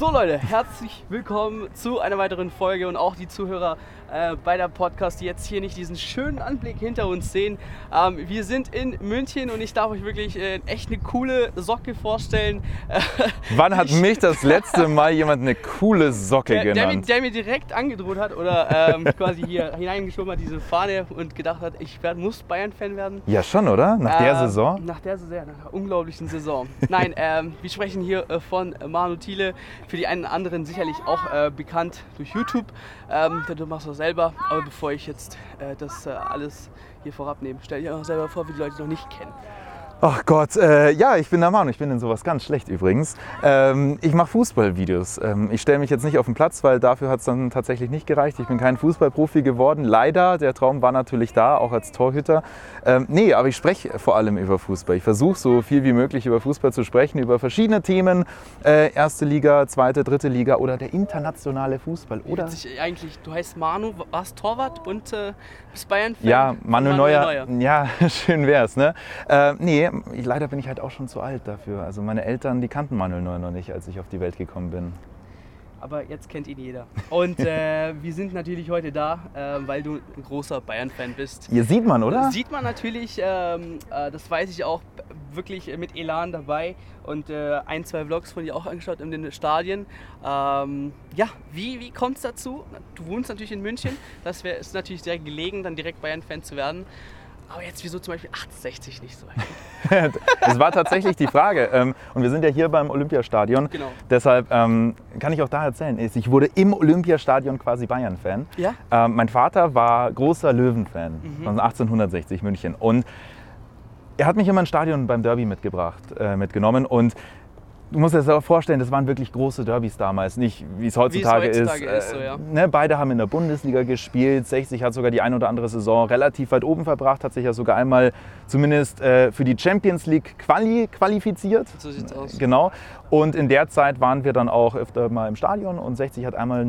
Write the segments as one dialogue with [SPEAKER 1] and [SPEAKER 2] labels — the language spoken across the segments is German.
[SPEAKER 1] So Leute, herzlich willkommen zu einer weiteren Folge und auch die Zuhörer bei der Podcast, die jetzt hier nicht diesen schönen Anblick hinter uns sehen. Wir sind in München und ich darf euch wirklich echt eine coole Socke vorstellen.
[SPEAKER 2] Wann hat mich das letzte Mal jemand eine coole Socke genannt?
[SPEAKER 1] Der mir direkt angedroht hat oder quasi hier hineingeschoben hat, diese Fahne und gedacht hat, muss Bayern-Fan werden.
[SPEAKER 2] Ja schon, oder? Nach der Saison?
[SPEAKER 1] Nach der unglaublichen Saison. Nein, wir sprechen hier von Manu Thiele, für die einen oder anderen sicherlich auch bekannt durch YouTube. Du machst das selber, aber bevor ich jetzt das alles hier vorab nehme, stell dir auch selber vor, wie die Leute noch nicht kennen.
[SPEAKER 2] Ach Gott, ja, ich bin der Manu, ich bin in sowas ganz schlecht übrigens. Ich mache Fußballvideos. Ich stelle mich jetzt nicht auf den Platz, weil dafür hat es dann tatsächlich nicht gereicht. Ich bin kein Fußballprofi geworden, leider. Der Traum war natürlich da, auch als Torhüter. Nee, aber ich spreche vor allem über Fußball. Ich versuche so viel wie möglich über Fußball zu sprechen, über verschiedene Themen. Erste Liga, zweite, dritte Liga oder der internationale Fußball. Oder?
[SPEAKER 1] Eigentlich, du heißt Manu, warst Torwart und bist Bayern-Fan?
[SPEAKER 2] Ja, Manu Neuer. Ja, schön wär's, ne? Nee, leider bin ich halt auch schon zu alt dafür. Also meine Eltern, die kannten Manuel Neuer noch nicht, als ich auf die Welt gekommen bin.
[SPEAKER 1] Aber jetzt kennt ihn jeder. Und wir sind natürlich heute da, weil du ein großer Bayern-Fan bist.
[SPEAKER 2] Hier sieht man, oder?
[SPEAKER 1] Sieht man natürlich, das weiß ich auch, wirklich mit Elan dabei. Und ein, zwei Vlogs von dir auch angeschaut in den Stadien. Ja, wie kommt es dazu? Du wohnst natürlich in München. Ist natürlich sehr gelegen, dann direkt Bayern-Fan zu werden. Aber jetzt wieso zum Beispiel 68 nicht so weit?
[SPEAKER 2] Das war tatsächlich die Frage. Und wir sind ja hier beim Olympiastadion.
[SPEAKER 1] Genau.
[SPEAKER 2] Deshalb kann ich auch da erzählen, ich wurde im Olympiastadion quasi Bayern-Fan.
[SPEAKER 1] Ja?
[SPEAKER 2] Mein Vater war großer Löwen-Fan von 1860 München. Und er hat mich immer ins Stadion beim Derby mitgenommen. Und du musst dir das auch vorstellen, das waren wirklich große Derbys damals, nicht wie es heutzutage ist.
[SPEAKER 1] So, ja.
[SPEAKER 2] Ne, beide haben in der Bundesliga gespielt, 60 hat sogar die ein oder andere Saison relativ weit oben verbracht, hat sich ja sogar einmal zumindest für die Champions League qualifiziert.
[SPEAKER 1] So sieht's aus.
[SPEAKER 2] Genau. Und in der Zeit waren wir dann auch öfter mal im Stadion und 60 hat einmal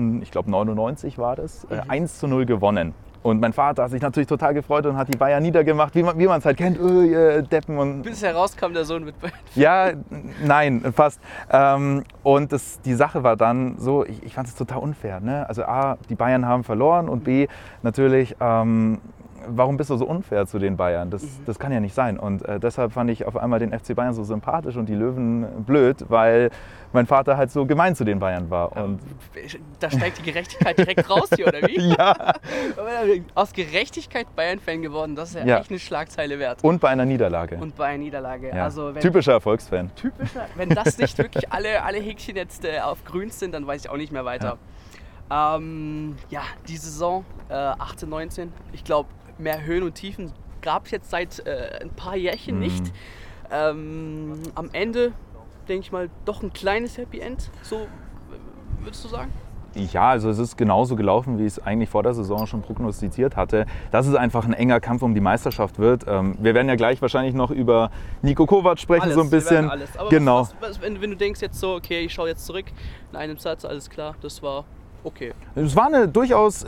[SPEAKER 2] 99 war das, 1:0 gewonnen. Und mein Vater hat sich natürlich total gefreut und hat die Bayern niedergemacht, wie man es halt kennt, Deppen. Und
[SPEAKER 1] bis herauskam der Sohn mit Bayern.
[SPEAKER 2] Ja, nein, fast. Und die Sache war dann so, ich fand es total unfair. Ne? Also A, die Bayern haben verloren und B, natürlich, warum bist du so unfair zu den Bayern? Das kann ja nicht sein. Und deshalb fand ich auf einmal den FC Bayern so sympathisch und die Löwen blöd, weil mein Vater halt so gemein zu den Bayern war. Und
[SPEAKER 1] da steigt die Gerechtigkeit direkt raus hier, oder wie?
[SPEAKER 2] Ja.
[SPEAKER 1] Aus Gerechtigkeit Bayern-Fan geworden, das ist ja echt eine Schlagzeile wert.
[SPEAKER 2] Und bei einer Niederlage.
[SPEAKER 1] Ja. Also,
[SPEAKER 2] typischer Erfolgsfan.
[SPEAKER 1] Wenn das nicht wirklich alle Häkchen jetzt auf grün sind, dann weiß ich auch nicht mehr weiter. Ja, die Saison 18, 19, ich glaube, mehr Höhen und Tiefen gab es jetzt seit ein paar Jährchen nicht. Am Ende, denke ich mal, doch ein kleines Happy End, so würdest du sagen?
[SPEAKER 2] Ja, also es ist genauso gelaufen, wie ich es eigentlich vor der Saison schon prognostiziert hatte, dass es einfach ein enger Kampf um die Meisterschaft wird. Wir werden ja gleich wahrscheinlich noch über Niko Kovac sprechen, so ein bisschen.
[SPEAKER 1] Alles. Aber
[SPEAKER 2] genau.
[SPEAKER 1] Wenn du denkst jetzt so, okay, ich schaue jetzt zurück in einem Satz, alles klar, das war okay.
[SPEAKER 2] Es war eine durchaus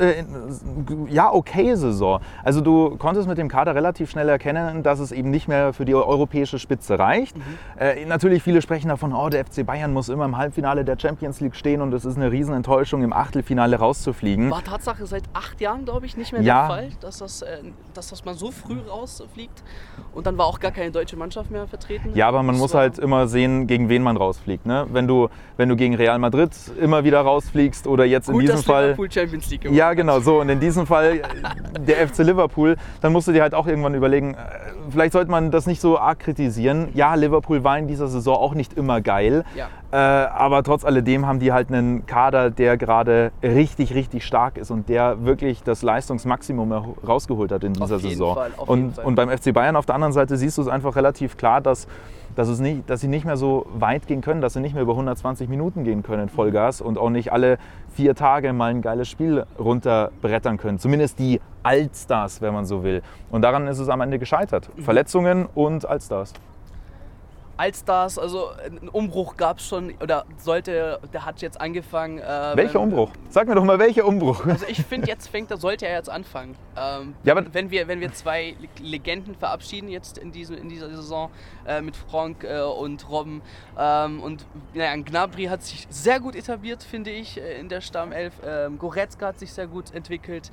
[SPEAKER 2] okay Saison. Also du konntest mit dem Kader relativ schnell erkennen, dass es eben nicht mehr für die europäische Spitze reicht. Natürlich viele sprechen davon, der FC Bayern muss immer im Halbfinale der Champions League stehen und es ist eine Riesenenttäuschung, im Achtelfinale rauszufliegen.
[SPEAKER 1] War Tatsache seit 8 Jahren, glaube ich, nicht mehr der Fall, dass man so früh rausfliegt. Und dann war auch gar keine deutsche Mannschaft mehr vertreten.
[SPEAKER 2] Ja, aber man muss halt immer sehen, gegen wen man rausfliegt. Ne? Wenn du gegen Real Madrid immer wieder rausfliegst oder jetzt in diesem Fall
[SPEAKER 1] Liverpool Champions League gewonnen.
[SPEAKER 2] Ja, genau, so. Und in diesem Fall der FC Liverpool, dann musst du dir halt auch irgendwann überlegen, vielleicht sollte man das nicht so arg kritisieren. Ja, Liverpool war in dieser Saison auch nicht immer geil, aber trotz alledem haben die halt einen Kader, der gerade richtig, richtig stark ist und der wirklich das Leistungsmaximum rausgeholt hat in dieser Saison. Und beim FC Bayern auf der anderen Seite siehst du es einfach relativ klar, dass sie nicht mehr so weit gehen können, dass sie nicht mehr über 120 Minuten gehen können, Vollgas, und auch nicht alle 4 Tage mal ein geiles Spiel runterbrettern können. Zumindest die Allstars, wenn man so will. Und daran ist es am Ende gescheitert. Verletzungen und Allstars.
[SPEAKER 1] Allstars, also einen Umbruch gab es schon, oder der hat jetzt angefangen.
[SPEAKER 2] Welcher Umbruch? Sag mir doch mal, welcher Umbruch?
[SPEAKER 1] Also ich finde, sollte er jetzt anfangen. Wenn wir 2 Legenden verabschieden jetzt in dieser Saison mit Franck und Robben Gnabry hat sich sehr gut etabliert, finde ich, in der Stammelf. Goretzka hat sich sehr gut entwickelt.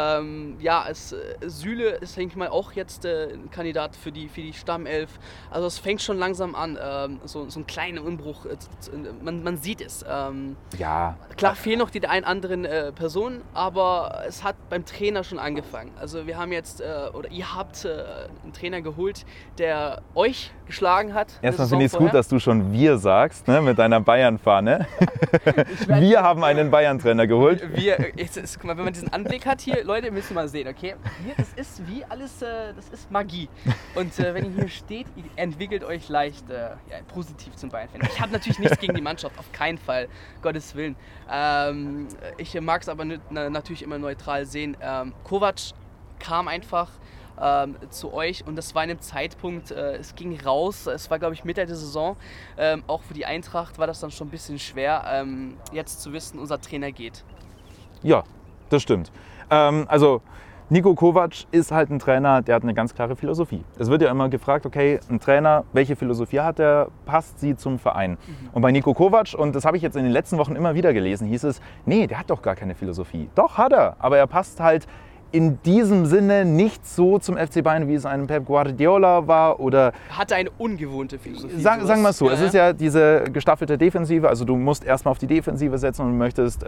[SPEAKER 1] Süle ist, denke ich mal, auch jetzt ein Kandidat für die Stammelf. Also es fängt schon langsam an, so ein kleiner Umbruch. Man sieht es. Klar fehlen noch die ein anderen Personen, aber es hat beim Trainer schon angefangen. Also wir haben jetzt, ihr habt einen Trainer geholt, der euch geschlagen hat.
[SPEAKER 2] Erstmal finde ich es gut, dass du schon wir sagst, ne, mit deiner Bayern-Fahne. Wir haben einen Bayern-Trainer geholt.
[SPEAKER 1] Guck mal, wenn man diesen Anblick hat hier, Leute, müssen mal sehen, okay? Das ist wie alles, das ist Magie. Und wenn ihr hier steht, ihr entwickelt euch leicht positiv zum Bayern-Fan. Ich habe natürlich nichts gegen die Mannschaft, auf keinen Fall, Gottes Willen. Ich mag es aber natürlich immer neutral sehen. Kovac kam einfach zu euch und das war in einem Zeitpunkt, es ging raus, es war glaube ich Mitte der Saison, auch für die Eintracht war das dann schon ein bisschen schwer, jetzt zu wissen, unser Trainer geht.
[SPEAKER 2] Ja, das stimmt. Also Niko Kovac ist halt ein Trainer, der hat eine ganz klare Philosophie. Es wird ja immer gefragt, okay, ein Trainer, welche Philosophie hat er, passt sie zum Verein? Und bei Niko Kovac, und das habe ich jetzt in den letzten Wochen immer wieder gelesen, hieß es, nee, der hat doch gar keine Philosophie. Doch, hat er, aber er passt halt in diesem Sinne nicht so zum FC Bayern, wie es ein Pep Guardiola war oder...
[SPEAKER 1] Hatte eine ungewohnte Philosophie.
[SPEAKER 2] Sagen wir es so, es ist ja diese gestaffelte Defensive, also du musst erstmal auf die Defensive setzen und möchtest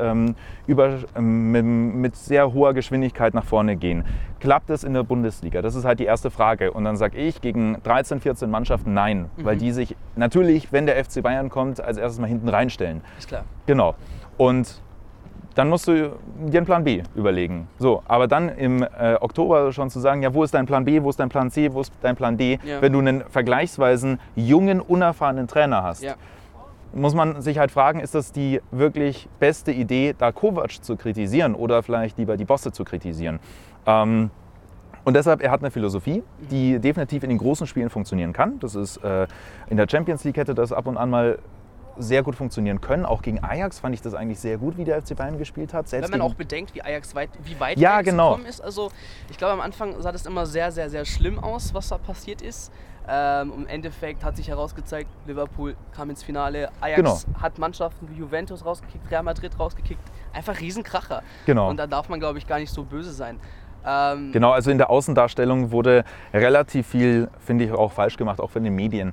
[SPEAKER 2] mit sehr hoher Geschwindigkeit nach vorne gehen. Klappt es in der Bundesliga? Das ist halt die erste Frage. Und dann sage ich gegen 13, 14 Mannschaften nein, weil die sich natürlich, wenn der FC Bayern kommt, als erstes mal hinten reinstellen.
[SPEAKER 1] Ist klar.
[SPEAKER 2] Genau. Und dann musst du dir einen Plan B überlegen. So, aber dann im Oktober schon zu sagen, ja, wo ist dein Plan B, wo ist dein Plan C, wo ist dein Plan D, wenn du einen vergleichsweise jungen, unerfahrenen Trainer hast, muss man sich halt fragen, ist das die wirklich beste Idee, da Kovac zu kritisieren oder vielleicht lieber die Bosse zu kritisieren? Und deshalb, er hat eine Philosophie, die definitiv in den großen Spielen funktionieren kann. Das ist in der Champions League hätte das ab und an mal sehr gut funktionieren können. Auch gegen Ajax fand ich das eigentlich sehr gut, wie der FC Bayern gespielt hat.
[SPEAKER 1] Wenn man auch bedenkt, wie Ajax weit gekommen ist. Also ich glaube, am Anfang sah das immer sehr, sehr, sehr schlimm aus, was da passiert ist. Im Endeffekt hat sich herausgezeigt, Liverpool kam ins Finale, Ajax hat Mannschaften wie Juventus rausgekickt, Real Madrid rausgekickt. Einfach Riesenkracher.
[SPEAKER 2] Genau.
[SPEAKER 1] Und da darf man, glaube ich, gar nicht so böse sein.
[SPEAKER 2] Genau, also in der Außendarstellung wurde relativ viel, finde ich, auch falsch gemacht, auch von den Medien.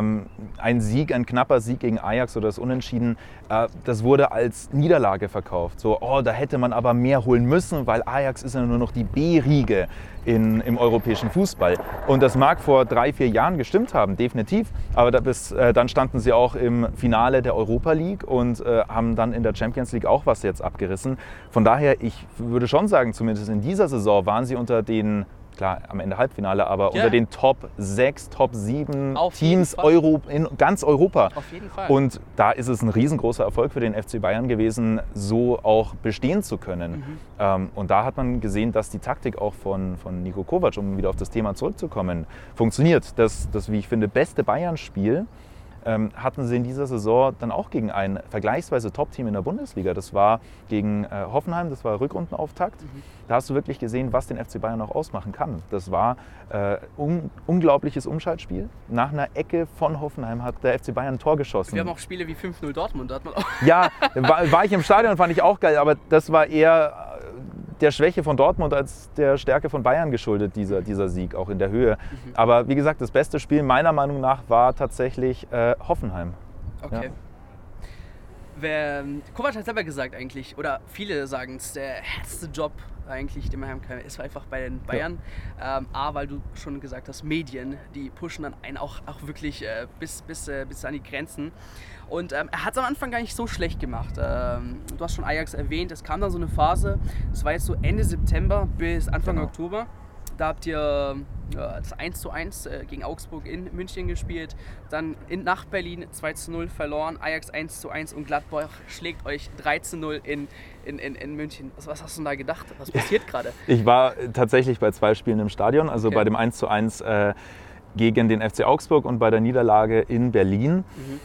[SPEAKER 2] Ein knapper Sieg gegen Ajax oder das Unentschieden, das wurde als Niederlage verkauft. So, da hätte man aber mehr holen müssen, weil Ajax ist ja nur noch die B-Riege im europäischen Fußball. Und das mag vor 3, 4 Jahren gestimmt haben, definitiv. Aber dann standen sie auch im Finale der Europa League und haben dann in der Champions League auch was jetzt abgerissen. Von daher, ich würde schon sagen, zumindest in dieser Saison waren sie unter den, klar, am Ende Halbfinale, aber unter den Top 6, Top 7 Teams in ganz Europa.
[SPEAKER 1] Auf jeden Fall.
[SPEAKER 2] Und da ist es ein riesengroßer Erfolg für den FC Bayern gewesen, so auch bestehen zu können. Und da hat man gesehen, dass die Taktik auch von Niko Kovac, um wieder auf das Thema zurückzukommen, funktioniert. Das, wie ich finde, beste Bayern-Spiel hatten sie in dieser Saison dann auch gegen ein vergleichsweise Top-Team in der Bundesliga. Das war gegen Hoffenheim, das war Rückrundenauftakt. Da hast du wirklich gesehen, was den FC Bayern noch ausmachen kann. Das war unglaubliches Umschaltspiel. Nach einer Ecke von Hoffenheim hat der FC Bayern ein Tor geschossen.
[SPEAKER 1] Wir haben auch Spiele wie 5-0 Dortmund. Da hat man auch
[SPEAKER 2] ja, war ich im Stadion, fand ich auch geil, aber das war eher der Schwäche von Dortmund als der Stärke von Bayern geschuldet, dieser Sieg, auch in der Höhe. Aber wie gesagt, das beste Spiel meiner Meinung nach war tatsächlich Hoffenheim.
[SPEAKER 1] Okay. Ja. Kovac hat selber gesagt eigentlich, oder viele sagen es, der härteste Job eigentlich, den man haben kann, ist einfach bei den Bayern. Ja. Weil du schon gesagt hast, Medien, die pushen dann einen auch wirklich bis an die Grenzen. Und er hat es am Anfang gar nicht so schlecht gemacht. Du hast schon Ajax erwähnt, es kam dann so eine Phase, das war jetzt so Ende September bis Anfang Oktober. Da habt ihr das 1:1 gegen Augsburg in München gespielt, dann nach Berlin 2:0 verloren, Ajax 1:1 und Gladbach schlägt euch 3:0 in München. Was hast du denn da gedacht? Was passiert gerade?
[SPEAKER 2] Ich war tatsächlich bei 2 Spielen im Stadion, also bei dem 1:1 gegen den FC Augsburg und bei der Niederlage in Berlin.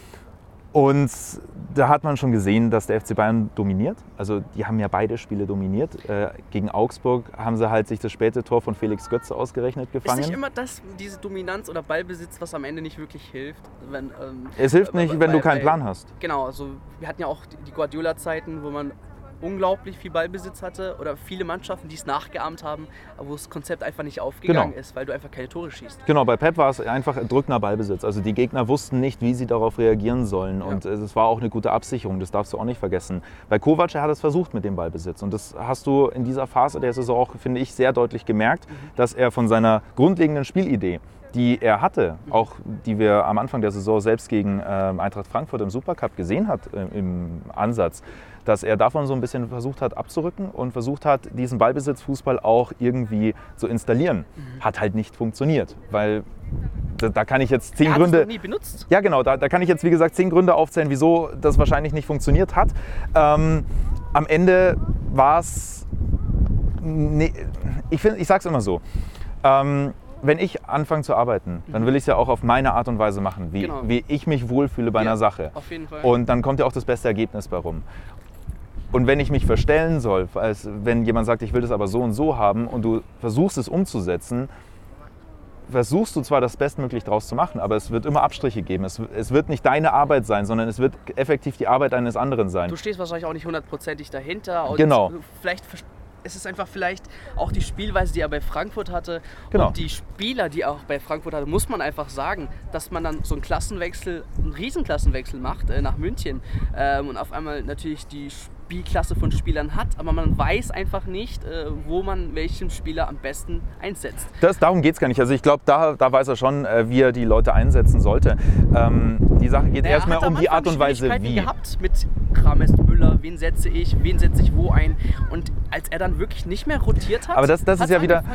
[SPEAKER 2] Und da hat man schon gesehen, dass der FC Bayern dominiert. Also die haben ja beide Spiele dominiert. Gegen Augsburg haben sie halt sich das späte Tor von Felix Götze ausgerechnet gefangen.
[SPEAKER 1] Ist nicht immer diese Dominanz oder Ballbesitz, was am Ende nicht wirklich hilft?
[SPEAKER 2] Es hilft nicht, wenn du keinen Plan hast.
[SPEAKER 1] Genau, also wir hatten ja auch die Guardiola-Zeiten, wo man unglaublich viel Ballbesitz hatte oder viele Mannschaften, die es nachgeahmt haben, wo das Konzept einfach nicht aufgegangen ist, weil du einfach keine Tore schießt.
[SPEAKER 2] Genau, bei Pep war es einfach drückender Ballbesitz. Also die Gegner wussten nicht, wie sie darauf reagieren sollen und es war auch eine gute Absicherung, das darfst du auch nicht vergessen. Bei Kovac, er hat es versucht mit dem Ballbesitz und das hast du in dieser Phase der Saison auch, finde ich, sehr deutlich gemerkt, dass er von seiner grundlegenden Spielidee, die er hatte, auch die wir am Anfang der Saison selbst gegen Eintracht Frankfurt im Supercup gesehen hat im Ansatz, dass er davon so ein bisschen versucht hat abzurücken und versucht hat, diesen Ballbesitzfußball auch irgendwie zu installieren. Hat halt nicht funktioniert, weil da kann ich jetzt 10 Gründe...
[SPEAKER 1] Das noch nie benutzt.
[SPEAKER 2] Ja genau, da kann ich jetzt wie gesagt 10 Gründe aufzählen, wieso das wahrscheinlich nicht funktioniert hat. Am Ende war es... Nee, ich sag's immer so. Wenn ich anfange zu arbeiten, dann will ich es ja auch auf meine Art und Weise machen, wie ich mich wohlfühle bei einer Sache.
[SPEAKER 1] Auf jeden Fall.
[SPEAKER 2] Und dann kommt ja auch das beste Ergebnis bei rum. Und wenn ich mich verstellen soll, als wenn jemand sagt, ich will das aber so und so haben und du versuchst es umzusetzen, versuchst du zwar das Bestmöglich daraus zu machen, aber es wird immer Abstriche geben. Es wird nicht deine Arbeit sein, sondern es wird effektiv die Arbeit eines anderen sein.
[SPEAKER 1] Du stehst wahrscheinlich auch nicht 100%ig dahinter. Und
[SPEAKER 2] genau.
[SPEAKER 1] Vielleicht ist es einfach vielleicht auch die Spielweise, die er bei Frankfurt hatte und die Spieler, die er auch bei Frankfurt hatte, muss man einfach sagen, dass man dann so einen Klassenwechsel, einen Riesenklassenwechsel macht nach München und auf einmal natürlich die Spielklasse von Spielern hat, aber man weiß einfach nicht, wo man welchen Spieler am besten einsetzt.
[SPEAKER 2] Darum geht es gar nicht. Also ich glaube, da weiß er schon, wie er die Leute einsetzen sollte. Die Sache geht erstmal um die Art und Weise, wie.
[SPEAKER 1] Gehabt mit Rames, Müller, wen setze ich wo ein, und als er dann wirklich nicht mehr rotiert hat,
[SPEAKER 2] aber das ist ja wieder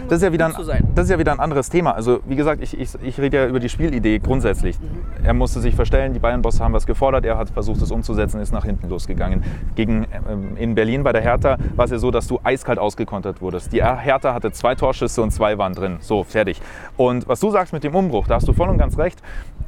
[SPEAKER 2] ein anderes Thema. Also wie gesagt, ich rede ja über die Spielidee grundsätzlich. Er musste sich verstellen, die Bayern-Bosse haben was gefordert, er hat versucht es umzusetzen, ist nach hinten losgegangen. In Berlin bei der Hertha war es ja so, dass du eiskalt ausgekontert wurdest. Die Hertha hatte 2 Torschüsse und 2 waren drin. So, fertig. Und was du sagst mit dem Umbruch, da hast du voll und ganz recht.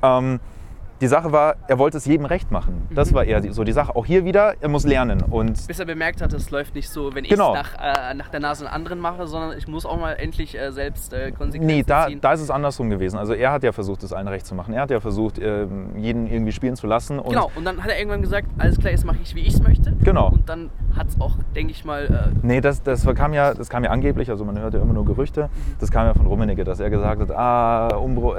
[SPEAKER 2] Die Sache war, er wollte es jedem recht machen. Das war eher so die Sache. Auch hier wieder, er muss lernen. Und
[SPEAKER 1] bis er bemerkt hat, es läuft nicht so, wenn ich es nach der Nase einen anderen mache, sondern ich muss auch mal endlich selbst Konsequenzen ziehen.
[SPEAKER 2] Da ist es andersrum gewesen. Also er hat ja versucht, es allen recht zu machen. Er hat ja versucht, jeden irgendwie spielen zu lassen. Und
[SPEAKER 1] und dann hat er irgendwann gesagt, alles klar, jetzt mache ich, wie ich es möchte.
[SPEAKER 2] Genau.
[SPEAKER 1] Und dann hat es auch, denke ich mal...
[SPEAKER 2] das kam ja angeblich, also man hört ja immer nur Gerüchte, das kam ja von Rummenigge, dass er gesagt hat,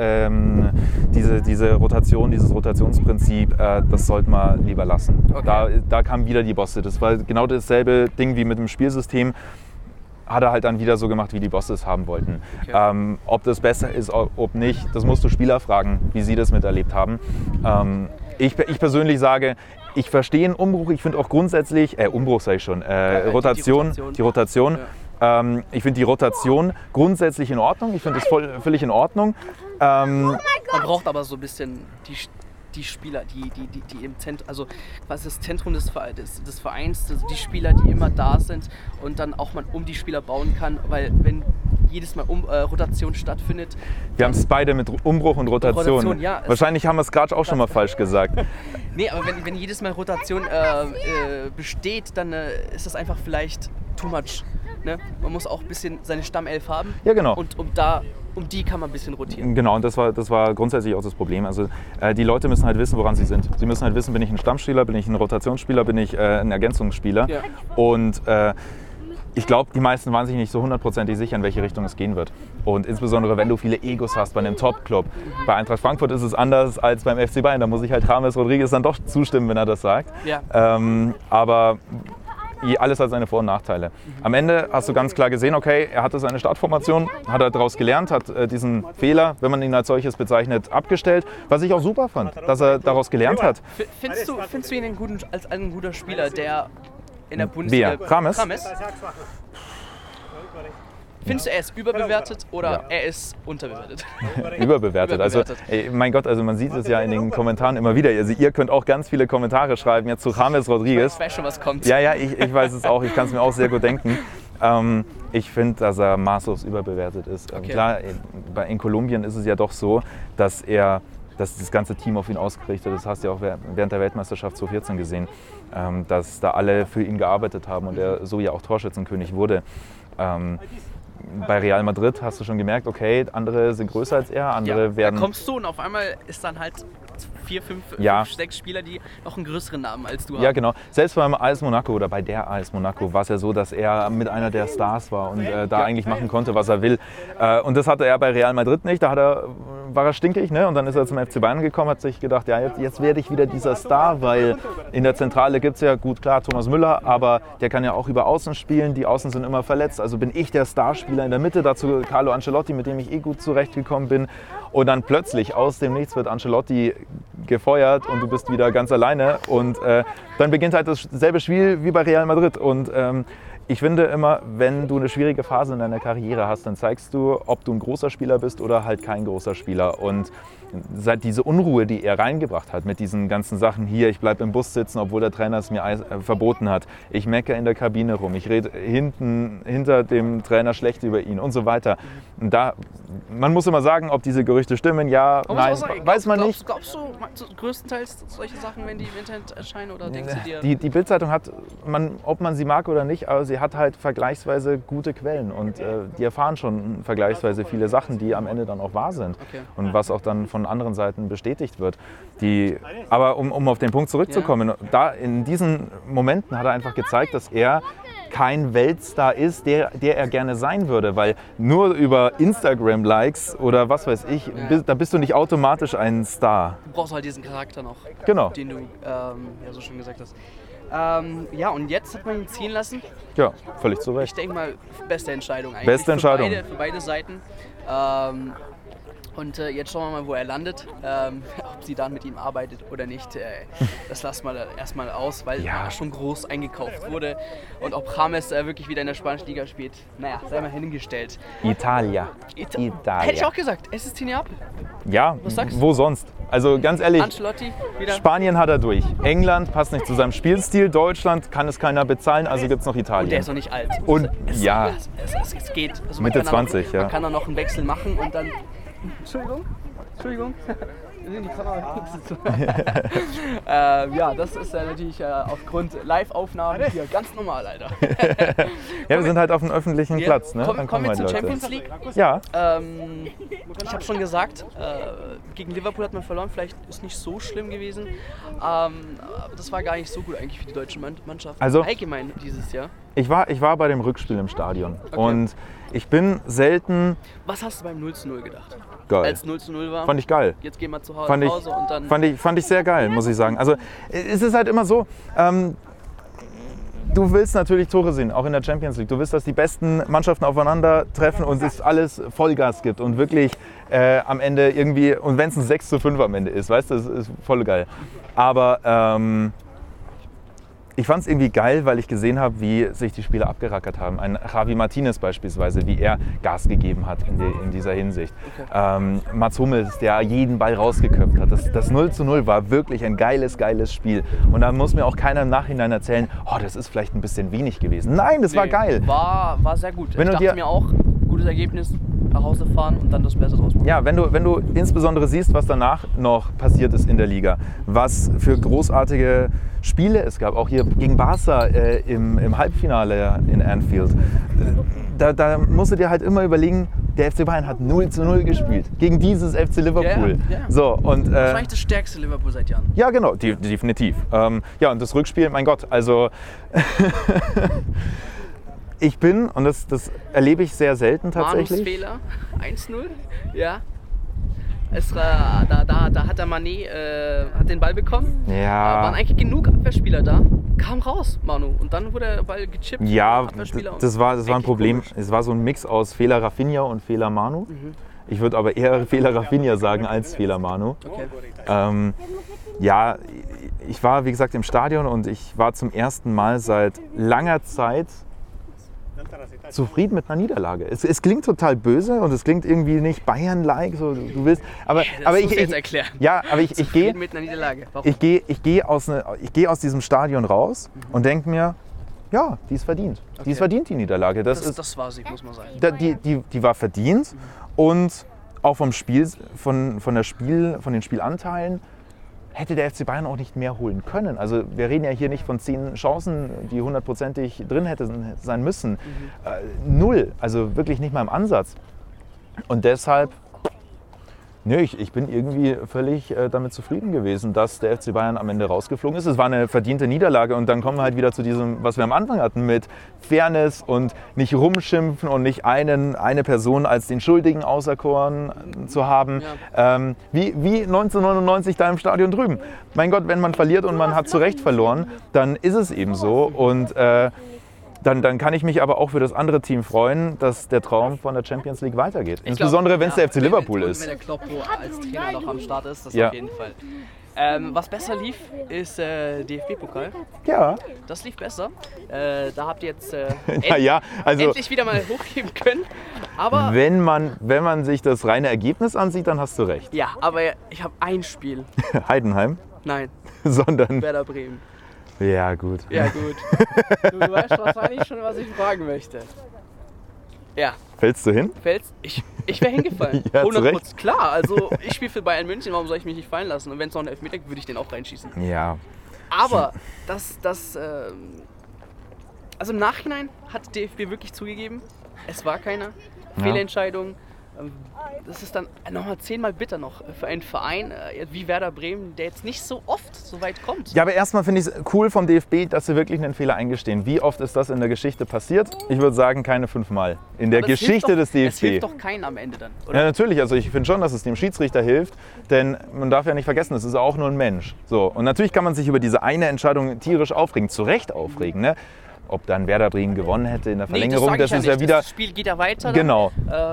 [SPEAKER 2] diese Rotation, dieses Rotationsprinzip, das sollte man lieber lassen. Okay. Da kamen wieder die Bosse. Das war genau dasselbe Ding wie mit dem Spielsystem. Hat er halt dann wieder so gemacht, wie die Bosse es haben wollten. Okay. Ob das besser ist, ob nicht, das musst du Spieler fragen, wie sie das miterlebt haben. Ich persönlich sage, ich verstehe einen Umbruch. Ich finde auch grundsätzlich, Umbruch sage ich schon, Rotation. Die Rotation. Ja. Ich finde die Rotation grundsätzlich in Ordnung. Ich finde das völlig in Ordnung.
[SPEAKER 1] Man braucht aber so ein bisschen die Spieler, die im Zentrum, also quasi das Zentrum des Vereins, die Spieler, die immer da sind und dann auch man um die Spieler bauen kann, weil wenn jedes Mal Rotation stattfindet.
[SPEAKER 2] Wir haben es beide mit Umbruch und Rotation. Ja, wahrscheinlich haben wir es gerade auch schon mal falsch gesagt.
[SPEAKER 1] Nee, aber wenn jedes Mal Rotation besteht, dann ist das einfach vielleicht too much. Ne? Man muss auch ein bisschen seine Stammelf haben.
[SPEAKER 2] Ja, genau.
[SPEAKER 1] Und um die kann man ein bisschen rotieren.
[SPEAKER 2] Genau, und das war grundsätzlich auch das Problem. Also die Leute müssen halt wissen, woran sie sind. Sie müssen halt wissen, bin ich ein Stammspieler, bin ich ein Rotationsspieler, bin ich ein Ergänzungsspieler. Ja. Und ich glaube, die meisten waren sich nicht so 100%ig sicher, in welche Richtung es gehen wird. Und insbesondere, wenn du viele Egos hast bei einem Top-Club. Bei Eintracht Frankfurt ist es anders als beim FC Bayern. Da muss ich halt James Rodriguez dann doch zustimmen, wenn er das sagt. Ja. Aber alles hat seine Vor- und Nachteile. Am Ende hast du ganz klar gesehen, okay, er hatte seine Startformation, hat er daraus gelernt, hat diesen Fehler, wenn man ihn als solches bezeichnet, abgestellt. Was ich auch super fand, dass er daraus gelernt hat.
[SPEAKER 1] Findest du ihn als ein guter Spieler, der in der Bundesliga...
[SPEAKER 2] James?
[SPEAKER 1] Findest du, er ist überbewertet oder er ist unterbewertet?
[SPEAKER 2] Überbewertet. Also, mein Gott, also man sieht es ja in den Kommentaren immer wieder. Also, ihr könnt auch ganz viele Kommentare schreiben jetzt zu James Rodriguez.
[SPEAKER 1] Ich weiß schon, was kommt.
[SPEAKER 2] Ja, ich weiß es auch. Ich kann es mir auch sehr gut denken. Ich finde, dass er maßlos überbewertet ist.
[SPEAKER 1] Okay.
[SPEAKER 2] Klar, in Kolumbien ist es ja doch so, dass das ganze Team auf ihn ausgerichtet ist. Das hast du ja auch während der Weltmeisterschaft 2014 gesehen, dass da alle für ihn gearbeitet haben und er so ja auch Torschützenkönig wurde. Bei Real Madrid hast du schon gemerkt, okay, andere sind größer als er, andere werden...
[SPEAKER 1] Da kommst du und auf einmal ist dann halt 4, 5, 6 Spieler, die noch einen größeren Namen als du haben.
[SPEAKER 2] Ja, genau. Selbst beim AS Monaco oder bei der AS Monaco war es ja so, dass er mit einer der Stars war und da eigentlich machen konnte, was er will. Und das hatte er bei Real Madrid nicht. Da war er stinkig, ne? Und dann ist er zum FC Bayern gekommen, hat sich gedacht, ja, jetzt werde ich wieder dieser Star, weil in der Zentrale gibt es ja, gut, klar, Thomas Müller, aber der kann ja auch über Außen spielen. Die Außen sind immer verletzt. Also bin ich der Starspieler in der Mitte. Dazu Carlo Ancelotti, mit dem ich gut zurechtgekommen bin. Und dann plötzlich aus dem Nichts wird Ancelotti gefeuert und du bist wieder ganz alleine. Und dann beginnt halt dasselbe Spiel wie bei Real Madrid. Und ich finde immer, wenn du eine schwierige Phase in deiner Karriere hast, dann zeigst du, ob du ein großer Spieler bist oder halt kein großer Spieler. Und seit diese Unruhe, die er reingebracht hat mit diesen ganzen Sachen hier, ich bleibe im Bus sitzen, obwohl der Trainer es mir verboten hat, ich meckere in der Kabine rum, ich rede hinter dem Trainer schlecht über ihn und so weiter. Und man muss immer sagen, ob diese Gerüchte stimmen, ja, nein, weiß man nicht.
[SPEAKER 1] Glaubst du größtenteils solche Sachen, wenn die im Internet erscheinen, oder denkst du dir...
[SPEAKER 2] Die Bild-Zeitung hat, ob man sie mag oder nicht, aber sie hat halt vergleichsweise gute Quellen und die erfahren schon vergleichsweise viele Sachen, die am Ende dann auch wahr sind.
[SPEAKER 1] Okay.
[SPEAKER 2] Und was auch dann von anderen Seiten bestätigt wird. Aber um auf den Punkt zurückzukommen, da in diesen Momenten hat er einfach gezeigt, dass er kein Weltstar ist, der er gerne sein würde, weil nur über Instagram-Likes oder was weiß ich, da bist du nicht automatisch ein Star.
[SPEAKER 1] Du brauchst halt diesen Charakter noch,
[SPEAKER 2] genau,
[SPEAKER 1] den du so schon gesagt hast. Und jetzt hat man ihn ziehen lassen.
[SPEAKER 2] Ja, völlig zu Recht.
[SPEAKER 1] Ich denke mal, beste Entscheidung eigentlich.
[SPEAKER 2] Beste Entscheidung.
[SPEAKER 1] Für beide Seiten. Und jetzt schauen wir mal, wo er landet. Ob sie dann mit ihm arbeitet oder nicht, das lassen wir erstmal aus, weil er schon groß eingekauft wurde. Und ob James wirklich wieder in der spanischen Liga spielt, naja, sei mal hingestellt.
[SPEAKER 2] Italia.
[SPEAKER 1] Hätte ich auch gesagt, es ist Neapel.
[SPEAKER 2] Ja,
[SPEAKER 1] was sagst du?
[SPEAKER 2] Wo sonst? Also ganz ehrlich,
[SPEAKER 1] Ancelotti wieder.
[SPEAKER 2] Spanien hat er durch. England passt nicht zu seinem Spielstil. Deutschland kann es keiner bezahlen, also gibt es noch Italien.
[SPEAKER 1] Und der ist noch nicht alt.
[SPEAKER 2] Und
[SPEAKER 1] es geht. Also
[SPEAKER 2] Mitte 20,
[SPEAKER 1] Man kann da noch einen Wechsel machen und dann... Entschuldigung. Die Kamera das ist natürlich aufgrund Live-Aufnahmen hier ganz normal, Alter.
[SPEAKER 2] Ja, wir sind halt auf einem öffentlichen Platz, ne?
[SPEAKER 1] Kommen wir
[SPEAKER 2] halt
[SPEAKER 1] zur
[SPEAKER 2] Leute.
[SPEAKER 1] Champions League.
[SPEAKER 2] Ja.
[SPEAKER 1] Ich habe schon gesagt, gegen Liverpool hat man verloren, vielleicht ist nicht so schlimm gewesen. Aber das war gar nicht so gut eigentlich für die deutsche Mannschaft.
[SPEAKER 2] Also,
[SPEAKER 1] allgemein dieses Jahr.
[SPEAKER 2] Ich war bei dem Rückspiel im Stadion und ich bin selten...
[SPEAKER 1] Was hast du beim 0:0 gedacht?
[SPEAKER 2] Geil.
[SPEAKER 1] Als 0:0 war?
[SPEAKER 2] Fand ich geil.
[SPEAKER 1] Jetzt gehen wir zu Hause und dann...
[SPEAKER 2] Fand ich sehr geil, muss ich sagen. Also es ist halt immer so, du willst natürlich Tore sehen, auch in der Champions League. Du willst, dass die besten Mannschaften aufeinandertreffen und es alles Vollgas gibt und wirklich am Ende irgendwie, und wenn es ein 6:5 am Ende ist, weißt du, das ist voll geil. Aber ich fand es irgendwie geil, weil ich gesehen habe, wie sich die Spieler abgerackert haben. Ein Javi Martinez beispielsweise, wie er Gas gegeben hat in dieser Hinsicht. Okay. Mats Hummels, der jeden Ball rausgeköpft hat. Das 0:0 war wirklich ein geiles Spiel. Und da muss mir auch keiner im Nachhinein erzählen, das ist vielleicht ein bisschen wenig gewesen. Nein, das war geil.
[SPEAKER 1] War sehr gut. Ich dachte mir auch, gutes Ergebnis, nach Hause fahren und dann das Beste draus machen.
[SPEAKER 2] Ja, wenn du insbesondere siehst, was danach noch passiert ist in der Liga, was für großartige Spiele es gab, auch hier gegen Barca im Halbfinale in Anfield, da musst du dir halt immer überlegen, der FC Bayern hat 0:0 gespielt gegen dieses FC Liverpool.
[SPEAKER 1] Ja.
[SPEAKER 2] So, und,
[SPEAKER 1] wahrscheinlich das stärkste Liverpool seit Jahren.
[SPEAKER 2] Ja, genau, definitiv. Und das Rückspiel, mein Gott, also ich bin, und das erlebe ich sehr selten tatsächlich.
[SPEAKER 1] Manus Fehler, 1:0, ja. Da hat der Mané hat den Ball bekommen.
[SPEAKER 2] Ja.
[SPEAKER 1] Waren eigentlich genug Abwehrspieler da. Kam raus, Manu. Und dann wurde der Ball gechippt.
[SPEAKER 2] Ja, das war ein Problem. Komisch. Es war so ein Mix aus Fehler Rafinha und Fehler Manu. Ich würde aber eher Fehler Rafinha sagen als Fehler Manu.
[SPEAKER 1] Okay.
[SPEAKER 2] Ich war, wie gesagt, im Stadion und ich war zum ersten Mal seit langer Zeit zufrieden mit einer Niederlage. Es klingt total böse und es klingt irgendwie nicht Bayern-like, so du willst. Aber ich
[SPEAKER 1] jetzt erklären.
[SPEAKER 2] Ja, aber ich gehe
[SPEAKER 1] mit einer Niederlage.
[SPEAKER 2] Ich gehe aus diesem Stadion raus und denke mir, Ja, die ist verdient. Okay. Die ist verdient, die Niederlage.
[SPEAKER 1] Das war sie, muss man sagen.
[SPEAKER 2] Die war verdient und auch vom Spiel, von den Spielanteilen hätte der FC Bayern auch nicht mehr holen können. Also wir reden ja hier nicht von 10 Chancen, die 100%ig drin hätten sein müssen. 0, also wirklich nicht mal im Ansatz. Und deshalb, ich bin irgendwie völlig damit zufrieden gewesen, dass der FC Bayern am Ende rausgeflogen ist. Es war eine verdiente Niederlage und dann kommen wir halt wieder zu diesem, was wir am Anfang hatten, mit Fairness und nicht rumschimpfen und nicht eine Person als den Schuldigen auserkoren zu haben. Ja. Wie 1999 da im Stadion drüben. Mein Gott, wenn man verliert und man hat zu Recht verloren, dann ist es eben so. Und dann kann ich mich aber auch für das andere Team freuen, dass der Traum von der Champions League weitergeht. Insbesondere wenn es der FC Liverpool ist.
[SPEAKER 1] Wenn der Kloppo als Trainer noch am Start ist, das auf jeden Fall. Was besser lief, ist DFB-Pokal.
[SPEAKER 2] Ja.
[SPEAKER 1] Das lief besser. Da habt ihr jetzt
[SPEAKER 2] endlich
[SPEAKER 1] wieder mal hochheben können. Aber
[SPEAKER 2] wenn man sich das reine Ergebnis ansieht, dann hast du recht.
[SPEAKER 1] Ja, aber ich habe ein Spiel.
[SPEAKER 2] Heidenheim?
[SPEAKER 1] Nein.
[SPEAKER 2] Sondern
[SPEAKER 1] Werder Bremen.
[SPEAKER 2] Ja, gut.
[SPEAKER 1] Ja, gut. Du weißt wahrscheinlich schon, was ich fragen möchte. Ja.
[SPEAKER 2] Fällst du hin?
[SPEAKER 1] Ich wäre hingefallen.
[SPEAKER 2] Ja, 100%.
[SPEAKER 1] Klar, also ich spiele für Bayern München, warum soll ich mich nicht fallen lassen? Und wenn es noch einen Elfmeter gibt, würde ich den auch reinschießen.
[SPEAKER 2] Ja.
[SPEAKER 1] Aber also im Nachhinein hat DFB wirklich zugegeben, es war keine Fehlentscheidung. Das ist dann nochmal 10-mal bitter noch für einen Verein wie Werder Bremen, der jetzt nicht so oft so weit kommt.
[SPEAKER 2] Ja, aber erstmal finde ich es cool vom DFB, dass sie wirklich einen Fehler eingestehen. Wie oft ist das in der Geschichte passiert? Ich würde sagen, keine 5-mal. In der Geschichte des DFB.
[SPEAKER 1] Es hilft doch keinen am Ende dann, oder?
[SPEAKER 2] Ja, natürlich. Also ich finde schon, dass es dem Schiedsrichter hilft, denn man darf ja nicht vergessen, es ist auch nur ein Mensch. So. Und natürlich kann man sich über diese eine Entscheidung tierisch aufregen, zu Recht aufregen, ne? Ob dann Werder Bremen gewonnen hätte in der Verlängerung,
[SPEAKER 1] das
[SPEAKER 2] ist ja wieder...
[SPEAKER 1] Das Spiel geht ja weiter.
[SPEAKER 2] Genau.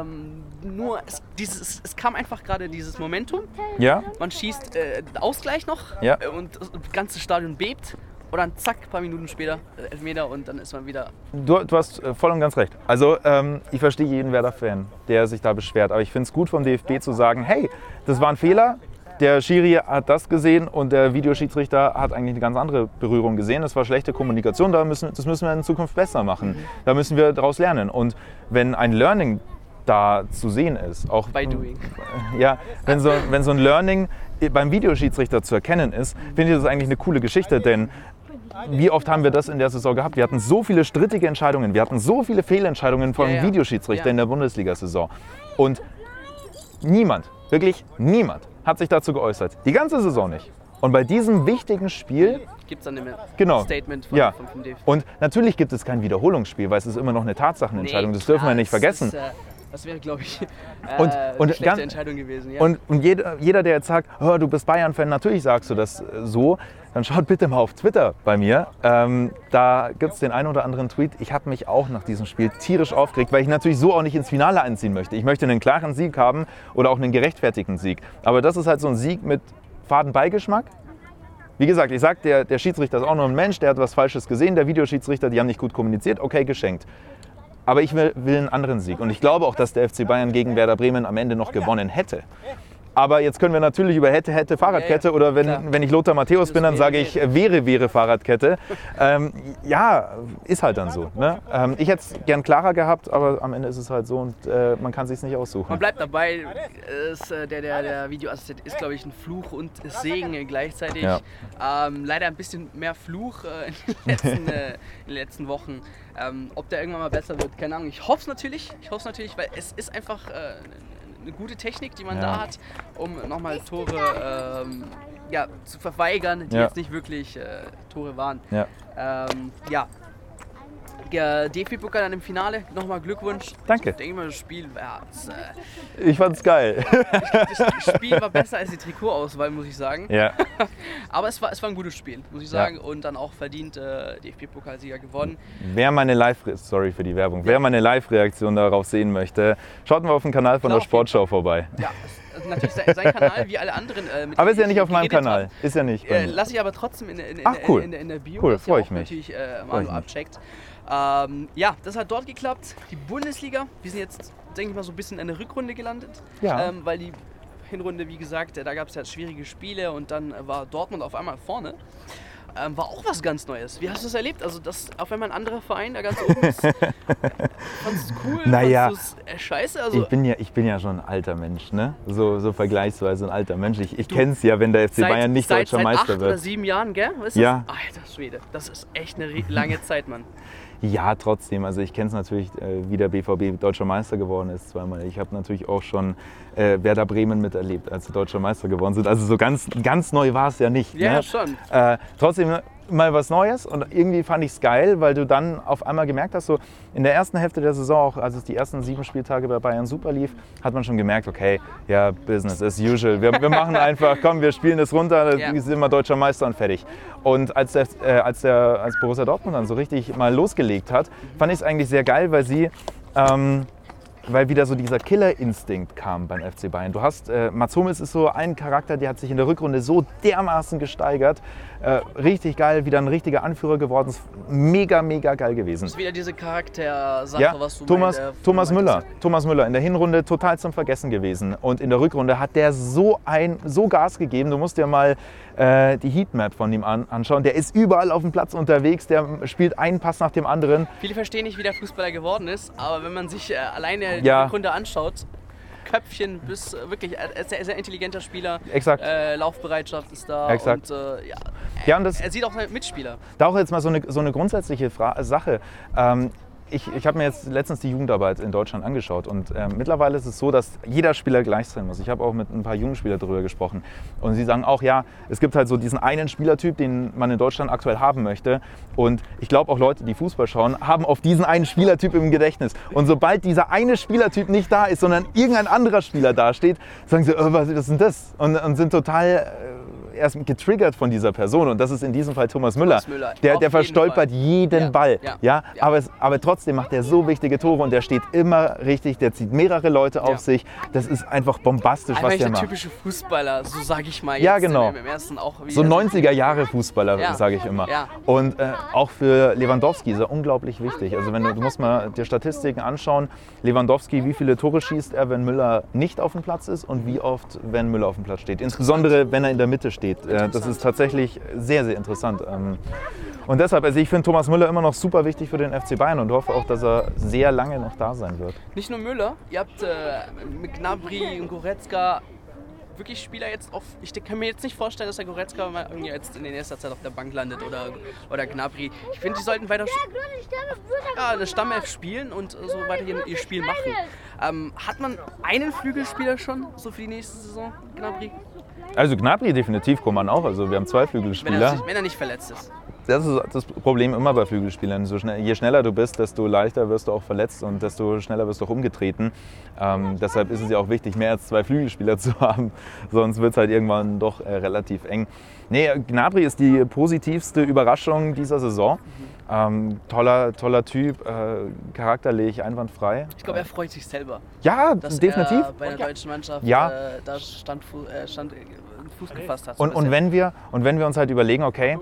[SPEAKER 1] Nur es kam einfach gerade dieses Momentum.
[SPEAKER 2] Ja.
[SPEAKER 1] Man schießt Ausgleich noch und das ganze Stadion bebt. Und dann zack, ein paar Minuten später Elfmeter und dann ist man wieder...
[SPEAKER 2] Du hast voll und ganz recht. Also ich verstehe jeden Werder-Fan, der sich da beschwert. Aber ich finde es gut vom DFB zu sagen, hey, das war ein Fehler. Der Schiri hat das gesehen und der Videoschiedsrichter hat eigentlich eine ganz andere Berührung gesehen. Das war schlechte Kommunikation, das müssen wir in Zukunft besser machen. Da müssen wir daraus lernen. Und wenn ein Learning da zu sehen ist, auch
[SPEAKER 1] by doing.
[SPEAKER 2] Ja, wenn so ein Learning beim Videoschiedsrichter zu erkennen ist, finde ich das eigentlich eine coole Geschichte, denn wie oft haben wir das in der Saison gehabt? Wir hatten so viele strittige Entscheidungen, wir hatten so viele Fehlentscheidungen vom Videoschiedsrichter in der Bundesliga-Saison. Und niemand, wirklich niemand, hat sich dazu geäußert. Die ganze Saison nicht. Und bei diesem wichtigen Spiel
[SPEAKER 1] gibt es dann
[SPEAKER 2] ein
[SPEAKER 1] Statement vom DFB.
[SPEAKER 2] Und natürlich gibt es kein Wiederholungsspiel, weil es ist immer noch eine Tatsachenentscheidung. Das dürfen wir nicht vergessen.
[SPEAKER 1] Das wäre, glaube ich,
[SPEAKER 2] eine
[SPEAKER 1] schlechte Entscheidung gewesen. Ja.
[SPEAKER 2] Und jeder, der jetzt sagt, oh, du bist Bayern-Fan, natürlich sagst du das so, dann schaut bitte mal auf Twitter bei mir. Da gibt es den einen oder anderen Tweet. Ich habe mich auch nach diesem Spiel tierisch aufgeregt, weil ich natürlich so auch nicht ins Finale einziehen möchte. Ich möchte einen klaren Sieg haben oder auch einen gerechtfertigten Sieg. Aber das ist halt so ein Sieg mit faden Beigeschmack. Wie gesagt, ich sage, der Schiedsrichter ist auch nur ein Mensch, der hat was Falsches gesehen. Der Videoschiedsrichter, die haben nicht gut kommuniziert. Okay, geschenkt. Aber ich will einen anderen Sieg. Und ich glaube auch, dass der FC Bayern gegen Werder Bremen am Ende noch gewonnen hätte. Aber jetzt können wir natürlich über hätte, Fahrradkette oder wenn ich Lothar Matthäus bin, dann sage ich wäre Fahrradkette. Ist halt dann so. Ne? Ich hätte es gern klarer gehabt, aber am Ende ist es halt so und man kann es sich nicht aussuchen.
[SPEAKER 1] Man bleibt dabei, der Videoassistent ist, glaube ich, ein Fluch und Segen gleichzeitig. Ja. Leider ein bisschen mehr Fluch in den letzten Wochen. Ob der irgendwann mal besser wird, keine Ahnung. Ich hoffe es natürlich, weil es ist einfach eine gute Technik, die man da hat, um nochmal Tore zu verweigern, die jetzt nicht wirklich Tore waren. Ja. DFB-Pokal dann im Finale, nochmal Glückwunsch.
[SPEAKER 2] Danke.
[SPEAKER 1] Ich denke mal, das Spiel
[SPEAKER 2] ich fand's geil.
[SPEAKER 1] Das Spiel war besser als die Trikotauswahl, muss ich sagen.
[SPEAKER 2] Ja.
[SPEAKER 1] Aber es war ein gutes Spiel, muss ich sagen. Und dann auch verdient DFB-Pokalsieger gewonnen.
[SPEAKER 2] Wer meine Live-Reaktion darauf sehen möchte, schaut mal auf den Kanal von der Sportschau vorbei. Ja,
[SPEAKER 1] natürlich sein Kanal, wie alle anderen.
[SPEAKER 2] Aber ist ja nicht auf meinem Kanal. Ist ja nicht.
[SPEAKER 1] Lasse ich aber trotzdem in der Bio,
[SPEAKER 2] cool,
[SPEAKER 1] dass
[SPEAKER 2] freue
[SPEAKER 1] ihr
[SPEAKER 2] ich mich.
[SPEAKER 1] natürlich Manu abcheckt. Das hat dort geklappt. Die Bundesliga, wir sind jetzt, denke ich mal, so ein bisschen in der Rückrunde gelandet. Ja. Weil die Hinrunde, wie gesagt, da gab es ja schwierige Spiele und dann war Dortmund auf einmal vorne. war auch was ganz Neues. Wie hast du es erlebt? Also, auch wenn man ein anderer Verein da ganz oben ist, fandest du es cool?
[SPEAKER 2] Naja,
[SPEAKER 1] fandest du es scheiße? Also,
[SPEAKER 2] ich bin ja schon ein alter Mensch, ne? So vergleichsweise ein alter Mensch. Ich kenne es ja, wenn der FC Bayern nicht deutscher Meister wird.
[SPEAKER 1] Seit 8 oder 7 Jahren, gell? Was ist
[SPEAKER 2] ja.
[SPEAKER 1] das? Alter Schwede, das ist echt eine lange Zeit, Mann.
[SPEAKER 2] Ja, trotzdem. Also ich kenne es natürlich, wie der BVB deutscher Meister geworden ist zweimal. Ich habe natürlich auch schon Werder Bremen miterlebt, als sie deutscher Meister geworden sind. Also so ganz neu war es ja nicht.
[SPEAKER 1] Ja,
[SPEAKER 2] ne?
[SPEAKER 1] schon.
[SPEAKER 2] Trotzdem mal was Neues und irgendwie fand ich es geil, weil du dann auf einmal gemerkt hast, so in der ersten Hälfte der Saison, auch als es die ersten 7 Spieltage bei Bayern super lief, hat man schon gemerkt, okay, ja, Business as usual. Wir machen einfach, komm, wir spielen das runter, sind wir deutscher Meister und fertig. Und als Borussia Dortmund dann so richtig mal losgelegt hat, fand ich es eigentlich sehr geil, weil wieder so dieser Killerinstinkt kam beim FC Bayern. Du hast, Mats Hummels ist so ein Charakter, der hat sich in der Rückrunde so dermaßen gesteigert. Richtig geil, wieder ein richtiger Anführer geworden. Ist mega geil gewesen.
[SPEAKER 1] Das ist wieder diese Charaktersache,
[SPEAKER 2] ja,
[SPEAKER 1] was du
[SPEAKER 2] Thomas Müller in der Hinrunde total zum Vergessen gewesen. Und in der Rückrunde hat der so Gas gegeben. Du musst dir mal die Heatmap von ihm anschauen. Der ist überall auf dem Platz unterwegs, der spielt einen Pass nach dem anderen.
[SPEAKER 1] Viele verstehen nicht, wie der Fußballer geworden ist, aber wenn man sich alleine die Rückrunde anschaut, Köpfchen bis wirklich sehr, sehr intelligenter Spieler.
[SPEAKER 2] Exakt.
[SPEAKER 1] Laufbereitschaft ist da.
[SPEAKER 2] Exakt.
[SPEAKER 1] Und,
[SPEAKER 2] und
[SPEAKER 1] er sieht auch seine Mitspieler.
[SPEAKER 2] Da auch jetzt mal so eine grundsätzliche Sache. Ich habe mir jetzt letztens die Jugendarbeit in Deutschland angeschaut und mittlerweile ist es so, dass jeder Spieler gleich sein muss. Ich habe auch mit ein paar jungen Spielern darüber gesprochen und sie sagen auch, ja, es gibt halt so diesen einen Spielertyp, den man in Deutschland aktuell haben möchte und ich glaube auch Leute, die Fußball schauen, haben auf diesen einen Spielertyp im Gedächtnis und sobald dieser eine Spielertyp nicht da ist, sondern irgendein anderer Spieler dasteht, sagen sie, was ist denn das? Und sind total erst getriggert von dieser Person und das ist in diesem Fall Thomas Müller. Der verstolpert jeden Ball. Ja. Aber trotzdem macht er so wichtige Tore und der steht immer richtig, der zieht mehrere Leute auf sich. Das ist einfach bombastisch, was der macht.
[SPEAKER 1] Der typische Fußballer, so sage ich mal jetzt.
[SPEAKER 2] Ja, genau.
[SPEAKER 1] Im ersten auch
[SPEAKER 2] so 90er-Jahre-Fußballer, sage ich immer. Ja. Und auch für Lewandowski ist er unglaublich wichtig. Also du musst mal dir Statistiken anschauen. Lewandowski, wie viele Tore schießt er, wenn Müller nicht auf dem Platz ist und wie oft, wenn Müller auf dem Platz steht. Insbesondere, wenn er in der Mitte steht. Das ist tatsächlich sehr, sehr interessant. Und deshalb, also ich finde Thomas Müller immer noch super wichtig für den FC Bayern und hoffe auch, dass er sehr lange noch da sein wird.
[SPEAKER 1] Nicht nur Müller, ihr habt mit Gnabry und Goretzka wirklich Spieler jetzt auf. Ich kann mir jetzt nicht vorstellen, dass der Goretzka mal irgendwie jetzt in nächster Zeit auf der Bank landet oder Gnabry. Ich finde, die sollten weiter eine Stammelf spielen und so weiterhin ihr Spiel machen. Hat man einen Flügelspieler schon so für die nächste Saison, Gnabry?
[SPEAKER 2] Also Gnabry definitiv, Coman auch. Also wir haben 2 Flügelspieler.
[SPEAKER 1] Wenn er nicht verletzt ist.
[SPEAKER 2] Das ist das Problem immer bei Flügelspielern. Je schneller du bist, desto leichter wirst du auch verletzt und desto schneller wirst du auch umgetreten. Deshalb ist es ja auch wichtig, mehr als 2 Flügelspieler zu haben. Sonst wird es halt irgendwann doch relativ eng. Nee, Gnabry ist die positivste Überraschung dieser Saison. Toller Typ, charakterlich, einwandfrei.
[SPEAKER 1] Ich glaube, er freut sich selber.
[SPEAKER 2] Ja,
[SPEAKER 1] dass
[SPEAKER 2] definitiv.
[SPEAKER 1] Er bei der deutschen Mannschaft da stand Fuß gefasst hat.
[SPEAKER 2] Und wenn wir uns halt überlegen, okay,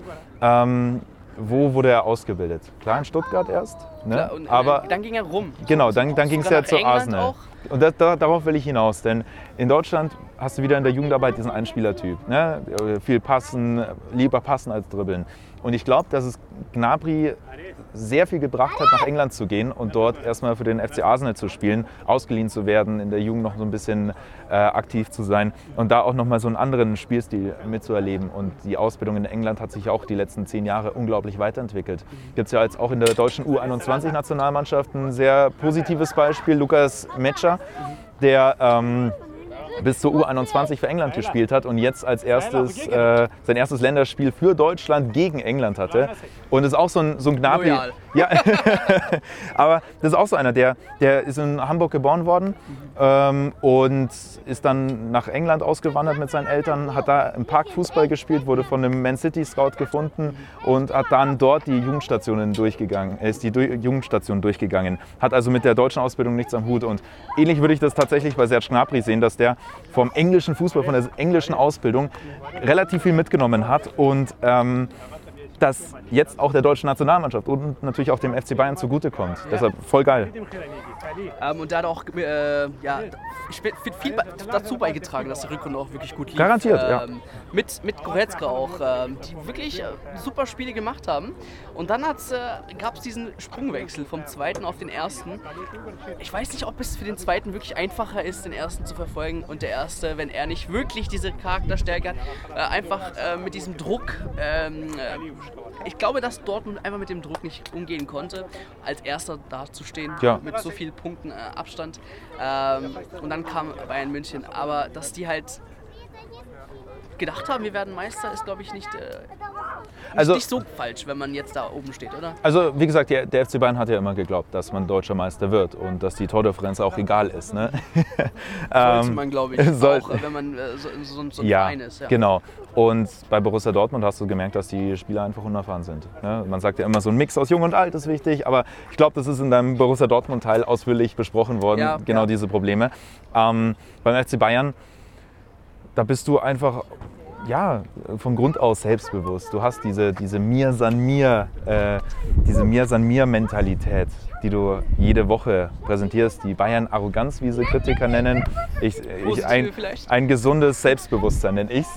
[SPEAKER 2] wo wurde er ausgebildet? Klar, in Stuttgart erst. Ne?
[SPEAKER 1] Klar, und
[SPEAKER 2] aber
[SPEAKER 1] dann ging er rum.
[SPEAKER 2] Genau, dann ging es ja zu Arsenal. Auch. Und darauf will ich hinaus, denn in Deutschland hast du wieder in der Jugendarbeit diesen Einspielertyp. Ne? Viel passen, lieber passen als dribbeln. Und ich glaube, dass es Gnabry sehr viel gebracht hat, nach England zu gehen und dort erstmal für den FC Arsenal zu spielen, ausgeliehen zu werden, in der Jugend noch so ein bisschen aktiv zu sein und da auch nochmal so einen anderen Spielstil mitzuerleben. Und die Ausbildung in England hat sich auch die letzten 10 Jahre unglaublich weiterentwickelt. Gibt es ja jetzt auch in der deutschen U21-Nationalmannschaft ein sehr positives Beispiel, Lukas Metscher, der bis zur U21 für England gespielt hat und jetzt als erstes sein erstes Länderspiel für Deutschland gegen England hatte. Und das ist auch so ein Gnabry. Ja, aber das ist auch so einer, der ist in Hamburg geboren worden und ist dann nach England ausgewandert mit seinen Eltern, hat da im Park Fußball gespielt, wurde von einem Man City Scout gefunden und hat dann dort die Jugendstation durchgegangen, hat also mit der deutschen Ausbildung nichts am Hut. Und ähnlich würde ich das tatsächlich bei Serge Gnabry sehen, dass der vom englischen Fußball, von der englischen Ausbildung relativ viel mitgenommen hat und das jetzt auch der deutschen Nationalmannschaft und natürlich auch dem FC Bayern zugutekommt. Ja. Deshalb voll geil.
[SPEAKER 1] Und der hat auch viel dazu beigetragen, dass die Rückrunde auch wirklich gut lief.
[SPEAKER 2] Garantiert, ja.
[SPEAKER 1] Mit Goretzka auch, die wirklich super Spiele gemacht haben. Und dann gab es diesen Sprungwechsel vom zweiten auf den ersten. Ich weiß nicht, ob es für den zweiten wirklich einfacher ist, den ersten zu verfolgen und der erste, wenn er nicht wirklich diese Charakterstärke hat, einfach mit diesem Druck. Ich glaube, dass Dortmund einfach mit dem Druck nicht umgehen konnte, als Erster dazustehen, mit so vielen Punkten Abstand. Und dann kam Bayern München. Aber dass die halt gedacht haben, wir werden Meister, ist, glaube ich, nicht so falsch, wenn man jetzt da oben steht, oder?
[SPEAKER 2] Also, wie gesagt, der FC Bayern hat ja immer geglaubt, dass man deutscher Meister wird und dass die Tordifferenz auch egal ist. Ne?
[SPEAKER 1] Sollte man, glaube ich, auch, wenn man so ein Verein ist. Ja,
[SPEAKER 2] genau. Und bei Borussia Dortmund hast du gemerkt, dass die Spieler einfach unerfahren sind. Ne? Man sagt ja immer, so ein Mix aus Jung und Alt ist wichtig, aber ich glaube, das ist in deinem Borussia Dortmund-Teil ausführlich besprochen worden, diese Probleme. Beim FC Bayern, da bist du einfach von Grund aus selbstbewusst. Du hast diese Mir san mir Mentalität, die du jede Woche präsentierst. Die Bayern-Arroganz, wie sie Kritiker nennen. Ein gesundes Selbstbewusstsein nenne ich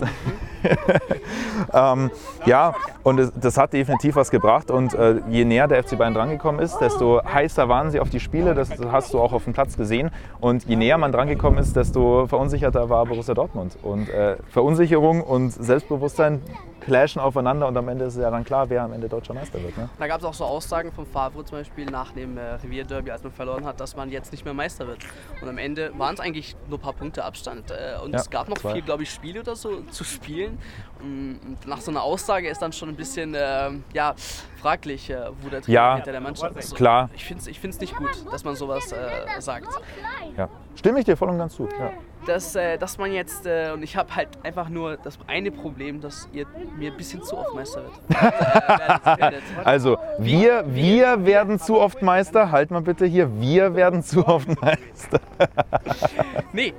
[SPEAKER 2] es. Und das hat definitiv was gebracht. Und je näher der FC Bayern drangekommen ist, desto heißer waren sie auf die Spiele. Das hast du auch auf dem Platz gesehen. Und je näher man drangekommen ist, desto verunsicherter war Borussia Dortmund. Und Verunsicherung und Selbstbewusstsein clashen aufeinander und am Ende ist es ja dann klar, wer am Ende deutscher Meister wird. Ne?
[SPEAKER 1] Da gab es auch so Aussagen von Favre zum Beispiel nach dem Revierderby, als man verloren hat, dass man jetzt nicht mehr Meister wird. Und am Ende waren es eigentlich nur ein paar Punkte Abstand und es gab noch viel, glaube ich, Spiele oder so zu spielen. Und nach so einer Aussage ist dann schon ein bisschen fraglich, wo der Trainer hinter der Mannschaft ist.
[SPEAKER 2] Klar.
[SPEAKER 1] Ich finde es nicht gut, dass man sowas sagt.
[SPEAKER 2] Ja, stimme ich dir voll und ganz zu. Ja.
[SPEAKER 1] Dass man jetzt, und ich habe halt einfach nur das eine Problem, dass ihr mir ein bisschen zu oft Meister wird.
[SPEAKER 2] Also, wir werden zu oft Meister. Halt mal bitte hier, wir werden zu oft Meister.
[SPEAKER 1] Nee,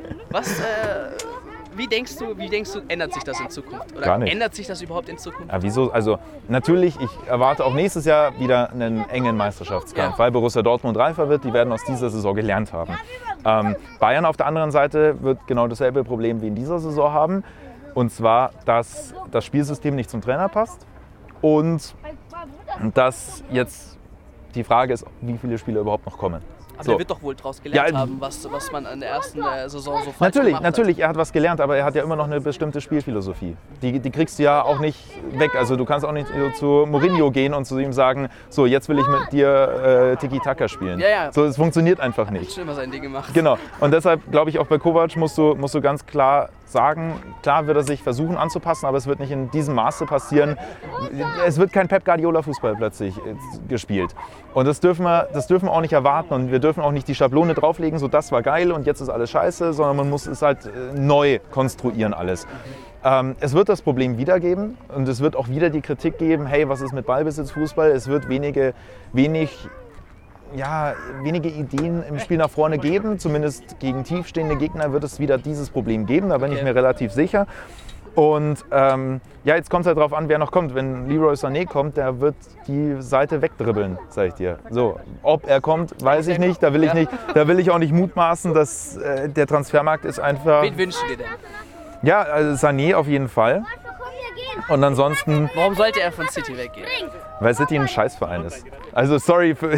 [SPEAKER 1] wie denkst du, ändert sich das in Zukunft? Oder
[SPEAKER 2] Gar nicht.
[SPEAKER 1] Ändert sich das überhaupt in Zukunft?
[SPEAKER 2] Ja, wieso? Also natürlich, ich erwarte auch nächstes Jahr wieder einen engen Meisterschaftskampf, weil Borussia Dortmund reifer wird. Die werden aus dieser Saison gelernt haben. Bayern auf der anderen Seite wird genau dasselbe Problem wie in dieser Saison haben. Und zwar, dass das Spielsystem nicht zum Trainer passt und dass jetzt die Frage ist, wie viele Spieler überhaupt noch kommen.
[SPEAKER 1] Aber er wird doch wohl daraus gelernt haben, was man in der ersten Saison so falsch gemacht hat.
[SPEAKER 2] Natürlich, er hat was gelernt, aber er hat ja immer noch eine bestimmte Spielphilosophie. Die kriegst du ja auch nicht weg. Also du kannst auch nicht zu Mourinho gehen und zu ihm sagen, so jetzt will ich mit dir Tiki-Taka spielen.
[SPEAKER 1] Ja.
[SPEAKER 2] So, es funktioniert einfach nicht.
[SPEAKER 1] Er hat schon immer sein Ding gemacht.
[SPEAKER 2] Genau. Und deshalb glaube ich auch bei Kovac musst du ganz klar sagen, klar wird er sich versuchen anzupassen, aber es wird nicht in diesem Maße passieren. Es wird kein Pep Guardiola-Fußball plötzlich gespielt. Und das dürfen wir auch nicht erwarten und wir dürfen auch nicht die Schablone drauflegen, so das war geil und jetzt ist alles scheiße, sondern man muss es halt neu konstruieren alles. Es wird das Problem wieder geben und es wird auch wieder die Kritik geben, hey, was ist mit Ballbesitzfußball? Es wird wenige Ideen im Spiel nach vorne geben. Zumindest gegen tiefstehende Gegner wird es wieder dieses Problem geben, da bin ich mir relativ sicher. Und jetzt kommt es halt drauf an, wer noch kommt. Wenn Leroy Sané kommt, der wird die Seite wegdribbeln, sag ich dir. So, ob er kommt, weiß ich nicht. Da will ich auch nicht mutmaßen, dass der Transfermarkt ist einfach...
[SPEAKER 1] Wen wünschst du dir denn?
[SPEAKER 2] Ja, also Sané auf jeden Fall. Und ansonsten...
[SPEAKER 1] Warum sollte er von City weggehen?
[SPEAKER 2] Weil City ein Scheißverein ist. Also sorry für...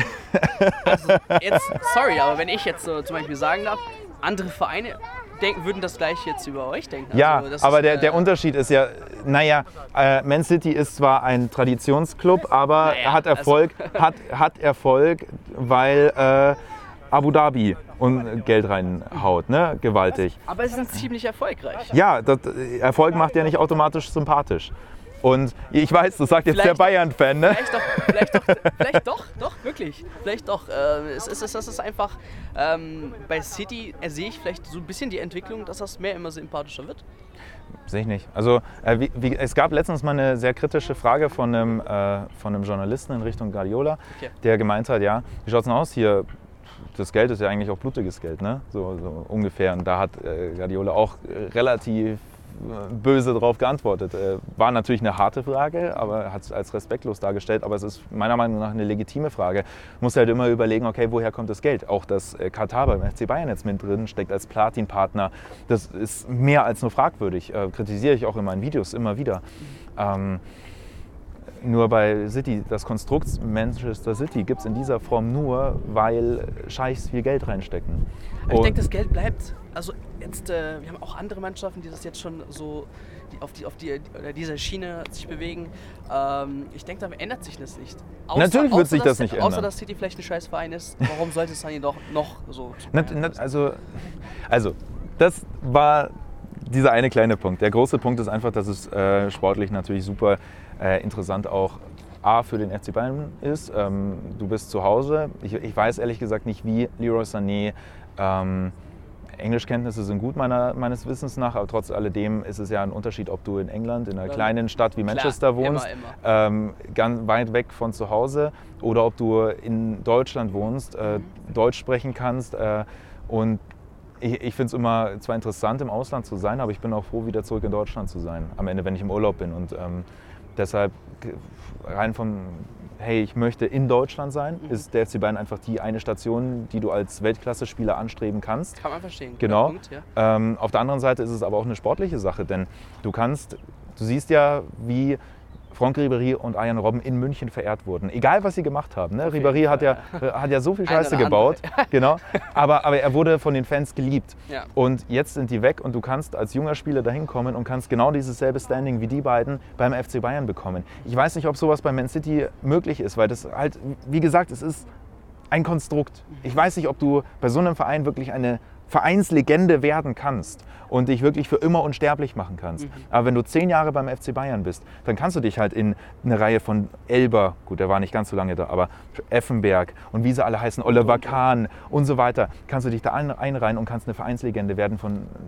[SPEAKER 1] aber wenn ich jetzt so zum Beispiel sagen darf, andere Vereine würden das gleich jetzt über euch denken.
[SPEAKER 2] Ja, also aber der Unterschied ist ja, Man City ist zwar ein Traditionsclub, aber hat Erfolg, weil Abu Dhabi und Geld reinhaut, ne? Gewaltig.
[SPEAKER 1] Aber es ist ziemlich erfolgreich.
[SPEAKER 2] Ja, Erfolg macht ja nicht automatisch sympathisch. Und ich weiß, das sagt jetzt der Bayern-Fan, ne?
[SPEAKER 1] Vielleicht doch, wirklich. Vielleicht doch. Es ist einfach, bei City sehe ich vielleicht so ein bisschen die Entwicklung, dass das mehr immer sympathischer wird.
[SPEAKER 2] Sehe ich nicht. Also es gab letztens mal eine sehr kritische Frage von einem Journalisten in Richtung Guardiola, der gemeint hat, ja, wie schaut es denn aus hier? Das Geld ist ja eigentlich auch blutiges Geld, ne? So ungefähr. Und da hat Guardiola auch relativ böse darauf geantwortet. War natürlich eine harte Frage, aber er hat es als respektlos dargestellt. Aber es ist meiner Meinung nach eine legitime Frage. Du musst halt immer überlegen, okay, woher kommt das Geld? Auch dass Katar beim FC Bayern jetzt mit drin steckt als Platin-Partner, das ist mehr als nur fragwürdig. Kritisiere ich auch in meinen Videos immer wieder. Nur bei City, das Konstrukt Manchester City gibt es in dieser Form nur, weil Scheichs viel Geld reinstecken.
[SPEAKER 1] Ich denke, das Geld bleibt. Also jetzt, wir haben auch andere Mannschaften, die das jetzt schon so auf dieser Schiene sich bewegen. Ich denke, da ändert sich das nicht.
[SPEAKER 2] Natürlich wird sich das nicht ändern.
[SPEAKER 1] Außer dass City vielleicht ein Scheißverein ist. Warum sollte es dann doch noch so?
[SPEAKER 2] Also, das war dieser eine kleine Punkt. Der große Punkt ist einfach, dass es sportlich natürlich super interessant auch für den FC Bayern ist. Du bist zu Hause. Ich weiß ehrlich gesagt nicht, wie Leroy Sané Englischkenntnisse sind gut meines Wissens nach, aber trotz alledem ist es ja ein Unterschied, ob du in England, in einer kleinen Stadt wie Manchester wohnst, ganz weit weg von zu Hause, oder ob du in Deutschland wohnst, Deutsch sprechen kannst. Und ich finde es immer zwar interessant, im Ausland zu sein, aber ich bin auch froh, wieder zurück in Deutschland zu sein, am Ende, wenn ich im Urlaub bin. Und deshalb rein vom hey, ich möchte in Deutschland sein, ist der FC Bayern einfach die eine Station, die du als Weltklasse-Spieler anstreben kannst.
[SPEAKER 1] Kann man verstehen.
[SPEAKER 2] Genau.
[SPEAKER 1] Punkt, ja.
[SPEAKER 2] Auf der anderen Seite ist es aber auch eine sportliche Sache, denn du siehst ja, wie Franck Ribéry und Arjen Robben in München verehrt wurden. Egal, was sie gemacht haben. Ne? Ribéry hat ja so viel Scheiße gebaut. Genau. Aber er wurde von den Fans geliebt. Ja. Und jetzt sind die weg und du kannst als junger Spieler dahin kommen und kannst genau dieses selbe Standing wie die beiden beim FC Bayern bekommen. Ich weiß nicht, ob sowas bei Man City möglich ist, weil das halt, wie gesagt, es ist ein Konstrukt. Ich weiß nicht, ob du bei so einem Verein wirklich eine Vereinslegende werden kannst und dich wirklich für immer unsterblich machen kannst. Aber wenn du 10 Jahre beim FC Bayern bist, dann kannst du dich halt in eine Reihe von Elber, gut, der war nicht ganz so lange da, aber Effenberg und wie sie alle heißen, Oliver Kahn und so weiter, kannst du dich da einreihen und kannst eine Vereinslegende werden,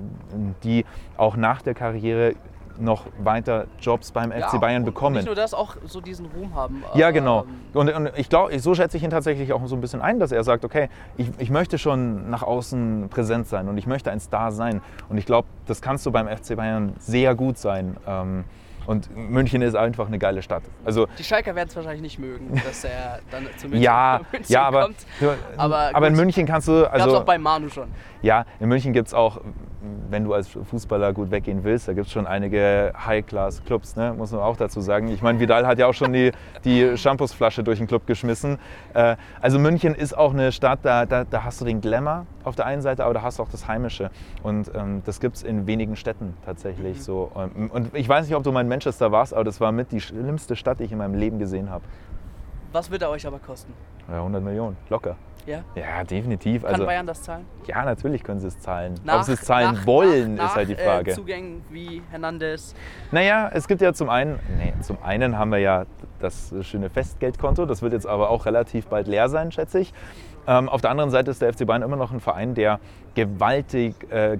[SPEAKER 2] die auch nach der Karriere noch weiter Jobs beim FC Bayern bekommen.
[SPEAKER 1] Nicht nur das, auch so diesen Ruhm haben.
[SPEAKER 2] Ja, genau. Und ich glaube, so schätze ich ihn tatsächlich auch so ein bisschen ein, dass er sagt, okay, ich möchte schon nach außen präsent sein und ich möchte ein Star sein. Und ich glaube, das kannst du beim FC Bayern sehr gut sein. Und München ist einfach eine geile Stadt. Also,
[SPEAKER 1] die Schalker werden es wahrscheinlich nicht mögen, dass er dann zu München kommt.
[SPEAKER 2] Aber in München kannst du...
[SPEAKER 1] Gab es auch bei Manu schon.
[SPEAKER 2] Ja, in München gibt es auch, wenn du als Fußballer gut weggehen willst, da gibt es schon einige High-Class-Clubs, ne? Muss man auch dazu sagen. Ich meine, Vidal hat ja auch schon die Shampoosflasche durch den Club geschmissen. Also München ist auch eine Stadt, da hast du den Glamour auf der einen Seite, aber da hast du auch das Heimische. Und das gibt es in wenigen Städten tatsächlich so. Und ich weiß nicht, ob du mal in Manchester warst, aber das war mit die schlimmste Stadt, die ich in meinem Leben gesehen habe.
[SPEAKER 1] Was wird er euch aber kosten?
[SPEAKER 2] Ja, 100 Millionen, locker.
[SPEAKER 1] Ja?
[SPEAKER 2] Ja, definitiv.
[SPEAKER 1] Kann Bayern das zahlen?
[SPEAKER 2] Ja, natürlich können sie es zahlen. Ob sie es zahlen wollen, ist halt die Frage.
[SPEAKER 1] Zugängen wie Hernandez?
[SPEAKER 2] Naja, es gibt ja zum einen haben wir ja das schöne Festgeldkonto. Das wird jetzt aber auch relativ bald leer sein, schätze ich. Auf der anderen Seite ist der FC Bayern immer noch ein Verein, der gewaltig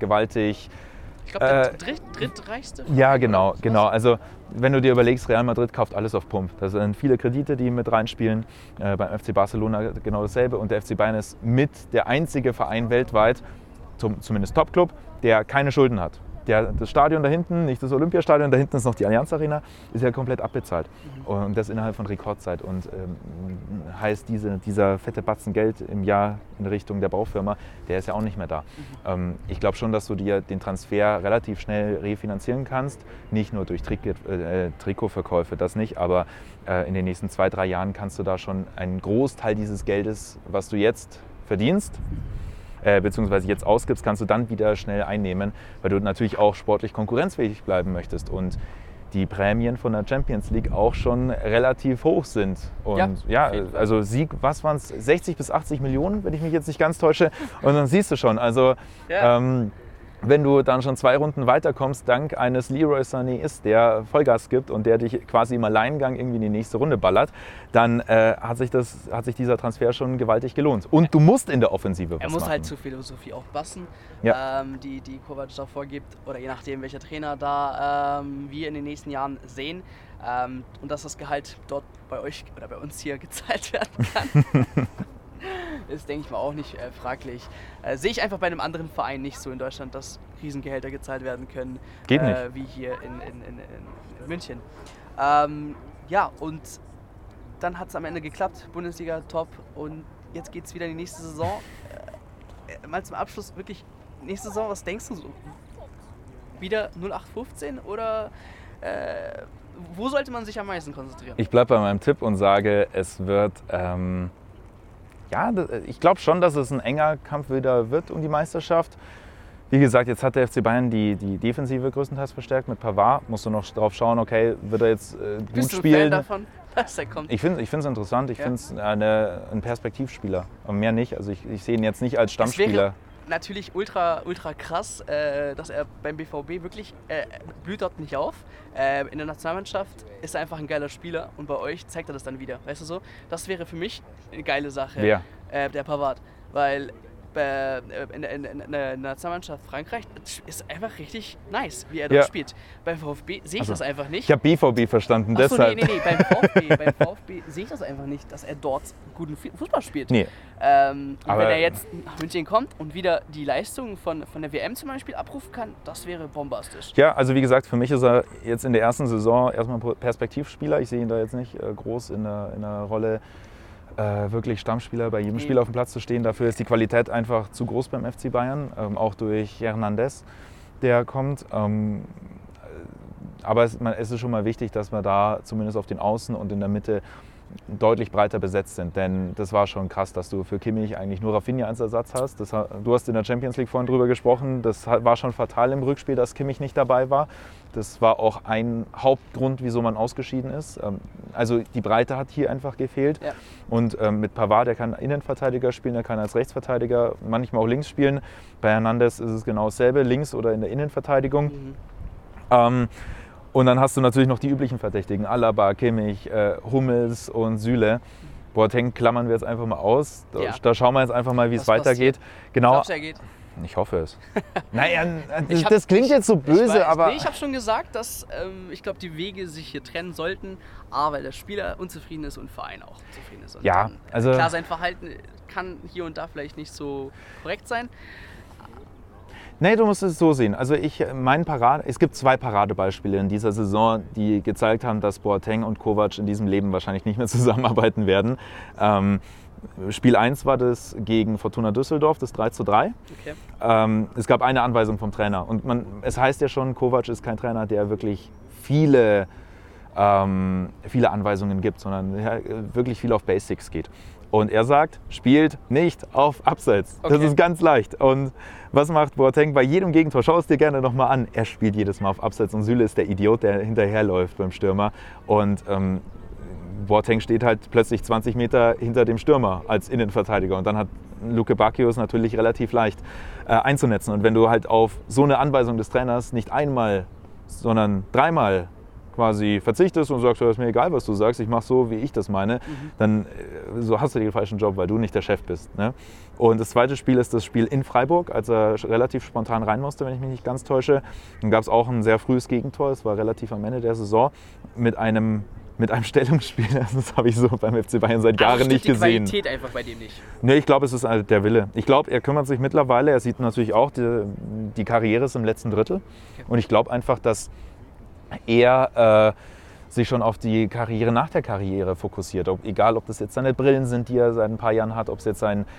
[SPEAKER 1] ich glaube, der drittreichste Verein.
[SPEAKER 2] Ja, genau. Also wenn du dir überlegst, Real Madrid kauft alles auf Pump. Das sind viele Kredite, die mit reinspielen. Beim FC Barcelona genau dasselbe. Und der FC Bayern ist mit der einzige Verein weltweit, zumindest Top-Club, der keine Schulden hat. Das Stadion da hinten, nicht das Olympiastadion, da hinten ist noch die Allianz Arena, ist ja komplett abbezahlt. Und das innerhalb von Rekordzeit. Und heißt, dieser fette Batzen Geld im Jahr in Richtung der Baufirma, der ist ja auch nicht mehr da. Ich glaube schon, dass du dir den Transfer relativ schnell refinanzieren kannst. Nicht nur durch Trikotverkäufe, das nicht, aber in den nächsten 2-3 Jahren kannst du da schon einen Großteil dieses Geldes, was du jetzt verdienst, beziehungsweise jetzt ausgibst, kannst du dann wieder schnell einnehmen, weil du natürlich auch sportlich konkurrenzfähig bleiben möchtest und die Prämien von der Champions League auch schon relativ hoch sind. Und ja also Sieg, was waren es, 60 bis 80 Millionen, wenn ich mich jetzt nicht ganz täusche, und dann siehst du schon, also wenn du dann schon 2 Runden weiterkommst, dank eines Leroy Sané der Vollgas gibt und der dich quasi im Alleingang irgendwie in die nächste Runde ballert, dann hat sich dieser Transfer schon gewaltig gelohnt. Und du musst in der Offensive was machen.
[SPEAKER 1] Er muss halt zur Philosophie auch passen, die Kovac da vorgibt, oder je nachdem, welcher Trainer da wir in den nächsten Jahren sehen. Und dass das Gehalt dort bei euch oder bei uns hier gezahlt werden kann. ist, denke ich mal, auch nicht fraglich. Sehe ich einfach bei einem anderen Verein nicht so in Deutschland, dass Riesengehälter gezahlt werden können.
[SPEAKER 2] Geht nicht.
[SPEAKER 1] Wie hier in München. Ja, und dann hat es am Ende geklappt, Bundesliga top, und jetzt geht es wieder in die nächste Saison. Mal zum Abschluss wirklich, nächste Saison, was denkst du so? Wieder 0815 oder wo sollte man sich am meisten konzentrieren?
[SPEAKER 2] Ich bleibe bei meinem Tipp und sage, es wird, ich glaube schon, dass es ein enger Kampf wieder wird um die Meisterschaft. Wie gesagt, jetzt hat der FC Bayern die Defensive größtenteils verstärkt mit Pavard. Musst du noch drauf schauen, okay, wird er jetzt gut
[SPEAKER 1] Bist du
[SPEAKER 2] spielen?
[SPEAKER 1] Fan davon, dass er kommt?
[SPEAKER 2] Ich finde es interessant, ich finde es ein Perspektivspieler, aber mehr nicht. Also ich sehe ihn jetzt nicht als Stammspieler.
[SPEAKER 1] Natürlich ultra krass, dass er beim BVB wirklich blüht dort nicht auf. In der Nationalmannschaft ist er einfach ein geiler Spieler und bei euch zeigt er das dann wieder. Weißt du so? Das wäre für mich eine geile Sache.
[SPEAKER 2] Wer?
[SPEAKER 1] Der Pavard. Weil in der Nationalmannschaft Frankreich ist einfach richtig nice, wie er dort spielt. Beim VfB sehe ich das einfach nicht.
[SPEAKER 2] Ich habe BVB verstanden,
[SPEAKER 1] Achso,
[SPEAKER 2] deshalb.
[SPEAKER 1] Nee, beim VfB sehe ich das einfach nicht, dass er dort guten Fußball spielt.
[SPEAKER 2] Nee.
[SPEAKER 1] Und wenn er jetzt nach München kommt und wieder die Leistung von der WM zum Beispiel abrufen kann, das wäre bombastisch.
[SPEAKER 2] Ja, also wie gesagt, für mich ist er jetzt in der ersten Saison erstmal ein Perspektivspieler. Ich sehe ihn da jetzt nicht groß in der Rolle, wirklich Stammspieler bei jedem Spiel auf dem Platz zu stehen. Dafür ist die Qualität einfach zu groß beim FC Bayern, auch durch Hernandez, der kommt. Aber es ist schon mal wichtig, dass wir da zumindest auf den Außen und in der Mitte deutlich breiter besetzt sind. Denn das war schon krass, dass du für Kimmich eigentlich nur Rafinha als Ersatz hast. Du hast in der Champions League vorhin drüber gesprochen. Das war schon fatal im Rückspiel, dass Kimmich nicht dabei war. Das war auch ein Hauptgrund, wieso man ausgeschieden ist. Also die Breite hat hier einfach gefehlt. Ja. Und mit Pavard, der kann Innenverteidiger spielen, der kann als Rechtsverteidiger manchmal auch links spielen. Bei Hernandez ist es genau dasselbe, links oder in der Innenverteidigung. Und dann hast du natürlich noch die üblichen Verdächtigen, Alaba, Kimmich, Hummels und Süle. Boateng klammern wir jetzt einfach mal aus. Da schauen wir jetzt einfach mal, wie es weitergeht. Genau.
[SPEAKER 1] Glaubst du, er geht?
[SPEAKER 2] Ich hoffe es. Naja, das klingt jetzt so böse, aber...
[SPEAKER 1] Nee, ich habe schon gesagt, dass ich glaube, die Wege sich hier trennen sollten, weil der Spieler unzufrieden ist und Verein auch zufrieden ist. Und
[SPEAKER 2] ja, also...
[SPEAKER 1] Klar, sein Verhalten kann hier und da vielleicht nicht so korrekt sein.
[SPEAKER 2] Nee, du musst es so sehen. Also es gibt 2 Paradebeispiele in dieser Saison, die gezeigt haben, dass Boateng und Kovac in diesem Leben wahrscheinlich nicht mehr zusammenarbeiten werden. Spiel 1 war das gegen Fortuna Düsseldorf, das 3:3. Okay. Es gab eine Anweisung vom Trainer. Und es heißt ja schon, Kovac ist kein Trainer, der wirklich viele Anweisungen gibt, sondern wirklich viel auf Basics geht. Und er sagt, spielt nicht auf Abseits. Okay. Das ist ganz leicht. Und was macht Boateng bei jedem Gegentor? Schau es dir gerne nochmal an. Er spielt jedes Mal auf Abseits und Süle ist der Idiot, der hinterherläuft beim Stürmer. Und Boateng steht halt plötzlich 20 Meter hinter dem Stürmer als Innenverteidiger. Und dann hat Luke Bacchio es natürlich relativ leicht einzunetzen. Und wenn du halt auf so eine Anweisung des Trainers nicht einmal, sondern 3-mal quasi verzichtest und sagst, es ist mir egal, was du sagst, ich mache so, wie ich das meine, dann so hast du den falschen Job, weil du nicht der Chef bist. Ne? Und das zweite Spiel ist das Spiel in Freiburg, als er relativ spontan rein musste, wenn ich mich nicht ganz täusche. Dann gab es auch ein sehr frühes Gegentor, es war relativ am Ende der Saison, mit einem Stellungsspiel. Das habe ich so beim FC Bayern seit Jahren nicht gesehen.
[SPEAKER 1] Die Qualität einfach bei dem nicht?
[SPEAKER 2] Nee, ich glaube, es ist der Wille. Ich glaube, er kümmert sich mittlerweile, er sieht natürlich auch, die Karriere ist im letzten Drittel. Okay. Und ich glaube einfach, dass er sich schon auf die Karriere nach der Karriere fokussiert. Egal, ob das jetzt seine Brillen sind, die er seit ein paar Jahren hat, ob es jetzt sein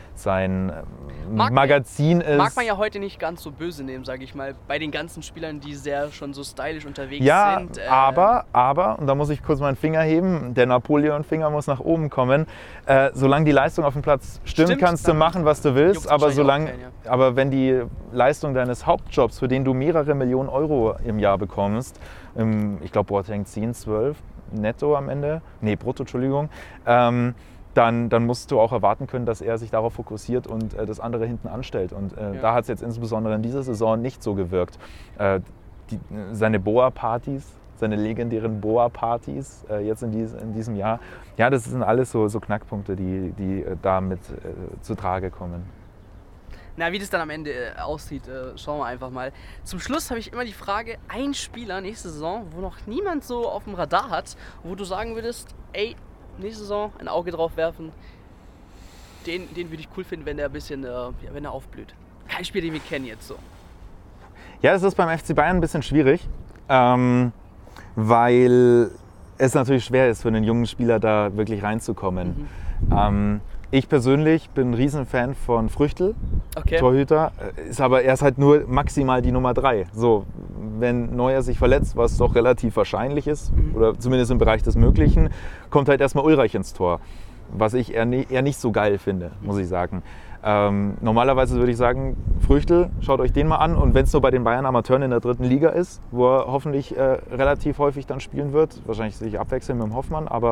[SPEAKER 2] Magazin ist.
[SPEAKER 1] Mag man ja heute nicht ganz so böse nehmen, sage ich mal, bei den ganzen Spielern, die sehr schon so stylisch unterwegs sind.
[SPEAKER 2] Ja, aber, und da muss ich kurz meinen Finger heben, der Napoleon-Finger muss nach oben kommen, solange die Leistung auf dem Platz stimmt, kannst du machen, was du willst, aber wenn die Leistung deines Hauptjobs, für den du mehrere Millionen Euro im Jahr bekommst, ich glaube, Boateng 10, 12 netto am Ende, brutto, Entschuldigung, dann musst du auch erwarten können, dass er sich darauf fokussiert und das andere hinten anstellt. Und da hat es jetzt insbesondere in dieser Saison nicht so gewirkt. Seine Boa-Partys, seine legendären Boa-Partys jetzt in diesem Jahr, ja, das sind alles so Knackpunkte, die damit zu Trage kommen.
[SPEAKER 1] Na, wie das dann am Ende aussieht, schauen wir einfach mal. Zum Schluss habe ich immer die Frage, ein Spieler nächste Saison, wo noch niemand so auf dem Radar hat, wo du sagen würdest, ey, nächste Saison ein Auge drauf werfen. den würde ich cool finden, wenn der ein bisschen, wenn er aufblüht. Kein Spieler, den wir kennen jetzt so.
[SPEAKER 2] Ja, es ist beim FC Bayern ein bisschen schwierig, weil es natürlich schwer ist, für einen jungen Spieler da wirklich reinzukommen. Ich persönlich bin ein Riesenfan von Früchtl, Torhüter, er ist halt nur maximal die Nummer 3. So, wenn Neuer sich verletzt, was doch relativ wahrscheinlich ist, oder zumindest im Bereich des Möglichen, kommt halt erstmal Ulreich ins Tor, was ich eher nicht so geil finde, muss ich sagen. Normalerweise würde ich sagen, Früchtl, schaut euch den mal an, und wenn es nur bei den Bayern Amateuren in der 3. Liga ist, wo er hoffentlich relativ häufig dann spielen wird, wahrscheinlich sich abwechseln mit dem Hoffmann, aber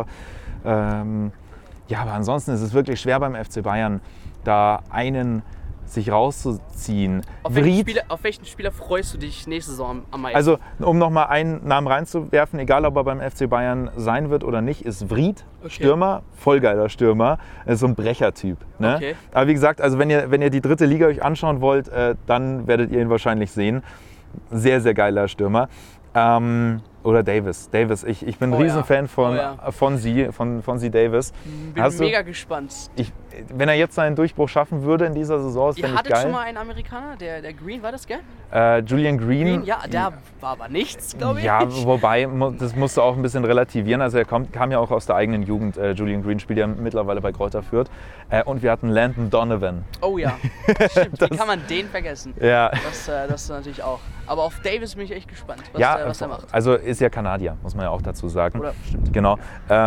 [SPEAKER 2] aber ansonsten ist es wirklich schwer beim FC Bayern, da einen sich rauszuziehen.
[SPEAKER 1] Auf welchen Spieler freust du dich nächste Saison am meisten?
[SPEAKER 2] Also, um nochmal einen Namen reinzuwerfen, egal ob er beim FC Bayern sein wird oder nicht, ist Vried, Stürmer, voll geiler Stürmer, ist so ein Brechertyp. Ne? Okay. Aber wie gesagt, also wenn ihr die 3. Liga euch anschauen wollt, dann werdet ihr ihn wahrscheinlich sehen. Sehr, sehr geiler Stürmer. Oder Davis. Ich bin ein Riesenfan von Fonzie Davis.
[SPEAKER 1] Bin mega gespannt.
[SPEAKER 2] Wenn er jetzt seinen Durchbruch schaffen würde in dieser Saison, ist, fände ich geil.
[SPEAKER 1] Ihr hattet schon mal einen Amerikaner, der Green, war das, gell?
[SPEAKER 2] Julian Green.
[SPEAKER 1] Ja, der war aber nichts, glaube ich.
[SPEAKER 2] Ja, wobei, das musst du auch ein bisschen relativieren. Also er kam ja auch aus der eigenen Jugend. Julian Green spielt ja mittlerweile bei Greuther Fürth. Und wir hatten Landon Donovan.
[SPEAKER 1] Oh ja, stimmt. Wie kann man den vergessen?
[SPEAKER 2] Ja.
[SPEAKER 1] Das natürlich auch. Aber auf Davis bin ich echt gespannt, was er macht.
[SPEAKER 2] Also ist ja Kanadier, muss man ja auch dazu sagen.
[SPEAKER 1] Oder, stimmt.
[SPEAKER 2] Genau.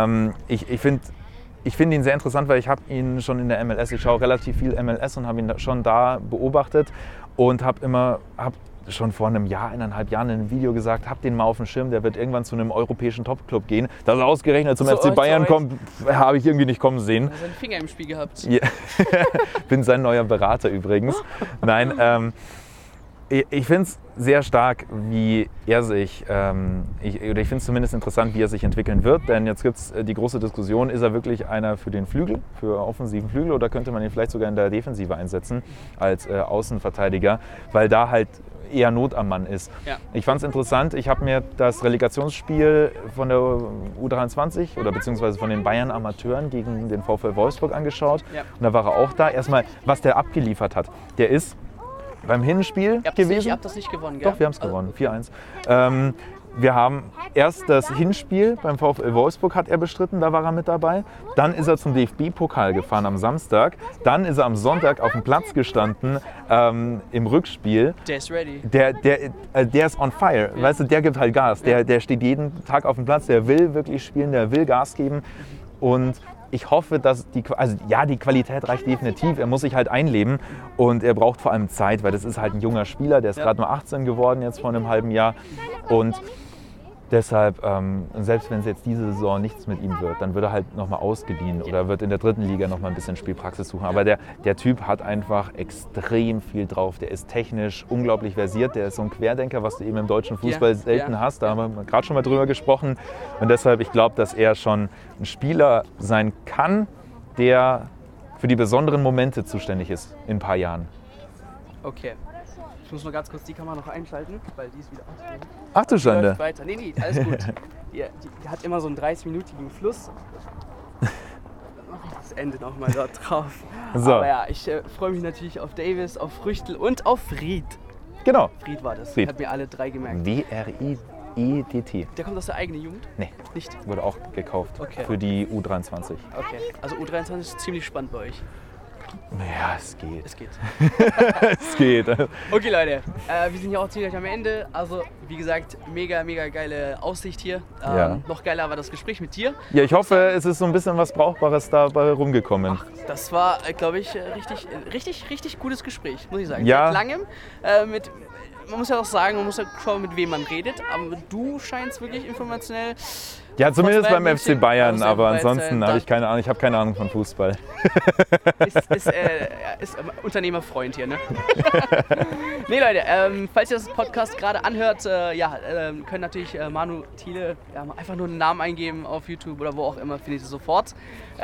[SPEAKER 2] Ich finde ihn sehr interessant, weil ich habe ihn schon in der MLS, ich schaue relativ viel MLS und habe ihn schon da beobachtet und habe schon vor einem Jahr, 1,5 Jahren in einem Video gesagt, hab den mal auf dem Schirm, der wird irgendwann zu einem europäischen Topclub gehen. Dass er ausgerechnet zum FC Bayern kommt, habe ich irgendwie nicht kommen sehen.
[SPEAKER 1] Er hat seinen Finger im Spiel gehabt.
[SPEAKER 2] Ja. Bin sein neuer Berater übrigens. Nein, ich finde es sehr stark, wie er sich, ich finde es zumindest interessant, wie er sich entwickeln wird, denn jetzt gibt es die große Diskussion, ist er wirklich einer für den Flügel, für offensiven Flügel, oder könnte man ihn vielleicht sogar in der Defensive einsetzen als Außenverteidiger, weil da halt eher Not am Mann ist. Ja. Ich fand es interessant, ich habe mir das Relegationsspiel von der U23 oder beziehungsweise von den Bayern Amateuren gegen den VfL Wolfsburg angeschaut, und da war er auch da. Erstmal, was der abgeliefert hat, der ist beim Hinspiel gewesen.
[SPEAKER 1] Ihr habt das nicht gewonnen, gell?
[SPEAKER 2] Doch, wir haben es gewonnen, 4-1. Wir haben erst das Hinspiel beim VfL Wolfsburg hat er bestritten, da war er mit dabei. Dann ist er zum DFB-Pokal gefahren am Samstag. Dann ist er am Sonntag auf dem Platz gestanden im Rückspiel.
[SPEAKER 1] Der ist ready.
[SPEAKER 2] Der ist on fire, ja. Weißt du, der gibt halt Gas. Der steht jeden Tag auf dem Platz, der will wirklich spielen, der will Gas geben. Und ich hoffe, dass die Qualität reicht definitiv. Er muss sich halt einleben und er braucht vor allem Zeit, weil das ist halt ein junger Spieler, der ist gerade nur 18 geworden jetzt vor einem halben Jahr. Und deshalb, selbst wenn es jetzt diese Saison nichts mit ihm wird, dann wird er halt nochmal ausgeliehen oder wird in der 3. Liga nochmal ein bisschen Spielpraxis suchen. Aber der Typ hat einfach extrem viel drauf. Der ist technisch unglaublich versiert. Der ist so ein Querdenker, was du eben im deutschen Fußball selten hast. Da haben wir gerade schon mal drüber gesprochen. Und deshalb, ich glaube, dass er schon ein Spieler sein kann, der für die besonderen Momente zuständig ist in ein paar Jahren.
[SPEAKER 1] Okay. Ich muss nur ganz kurz die Kamera noch einschalten, weil die ist wieder ausgegangen.
[SPEAKER 2] Ach du Schande.
[SPEAKER 1] Weiter. Nee, alles gut. Die hat immer so einen 30-minütigen Fluss. Dann mache ich das Ende nochmal dort drauf. So. Aber ja, ich freue mich natürlich auf Davis, auf Früchtl und auf Vried.
[SPEAKER 2] Genau.
[SPEAKER 1] Vried war das.
[SPEAKER 2] Vried.
[SPEAKER 1] Hat mir alle 3 gemerkt.
[SPEAKER 2] V-R-I-E-D-T.
[SPEAKER 1] Der kommt aus der eigenen Jugend?
[SPEAKER 2] Nee.
[SPEAKER 1] Nicht?
[SPEAKER 2] Wurde auch gekauft. Okay. Für die U23.
[SPEAKER 1] Okay. Also U23 ist ziemlich spannend bei euch.
[SPEAKER 2] Ja, es geht.
[SPEAKER 1] Es geht.
[SPEAKER 2] Es geht.
[SPEAKER 1] Okay, Leute, wir sind ja auch ziemlich am Ende. Also, wie gesagt, mega, mega geile Aussicht hier. Noch geiler war das Gespräch mit dir.
[SPEAKER 2] Ja, ich hoffe, es ist so ein bisschen was Brauchbares dabei rumgekommen.
[SPEAKER 1] Ach, das war, glaube ich, richtig gutes Gespräch, muss ich sagen.
[SPEAKER 2] Ja.
[SPEAKER 1] Seit langem. Man muss ja auch sagen, man muss ja schauen, mit wem man redet. Aber du scheinst wirklich informationell.
[SPEAKER 2] Ja, zumindest beim FC Bayern, aber ansonsten habe ich keine Ahnung. Ich habe keine Ahnung von Fußball.
[SPEAKER 1] Ist Unternehmerfreund hier, ne? Nee, Leute, falls ihr das Podcast gerade anhört, können natürlich Manu Thiele einfach nur einen Namen eingeben auf YouTube oder wo auch immer, findet ihr sofort.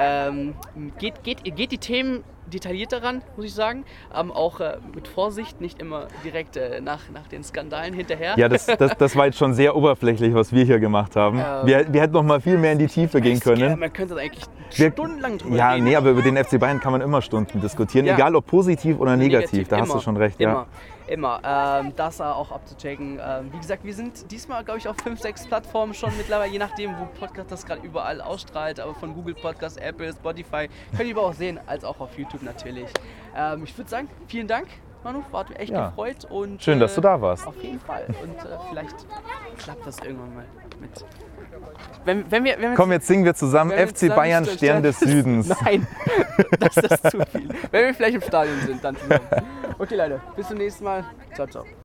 [SPEAKER 1] Geht die Themen detailliert daran, muss ich sagen. Auch mit Vorsicht, nicht immer direkt nach den Skandalen hinterher.
[SPEAKER 2] Ja, das war jetzt schon sehr oberflächlich, was wir hier gemacht haben. Wir hätten noch mal viel mehr in die Tiefe gehen können.
[SPEAKER 1] Man könnte da eigentlich stundenlang drüber reden.
[SPEAKER 2] Ja, nee, aber über den FC Bayern kann man immer Stunden diskutieren, egal ob positiv oder negativ. Da hast du schon recht.
[SPEAKER 1] Immer. Das auch abzuchecken. Wie gesagt, wir sind diesmal, glaube ich, auf 5, 6 Plattformen schon mittlerweile, je nachdem, wo Podcast das gerade überall ausstrahlt, aber von Google Podcast, Apple, Spotify, könnt ihr aber auch sehen, als auch auf YouTube natürlich. Ich würde sagen, vielen Dank, Manu, war echt gefreut. Und,
[SPEAKER 2] schön, dass du da warst.
[SPEAKER 1] Auf jeden Fall. Und vielleicht klappt das irgendwann mal mit. Wenn wir
[SPEAKER 2] komm, jetzt singen wir zusammen FC Bayern, Stern des Südens.
[SPEAKER 1] Nein, das ist zu viel. Wenn wir vielleicht im Stadion sind, dann zusammen. Okay, Leute, bis zum nächsten Mal. Ciao, ciao.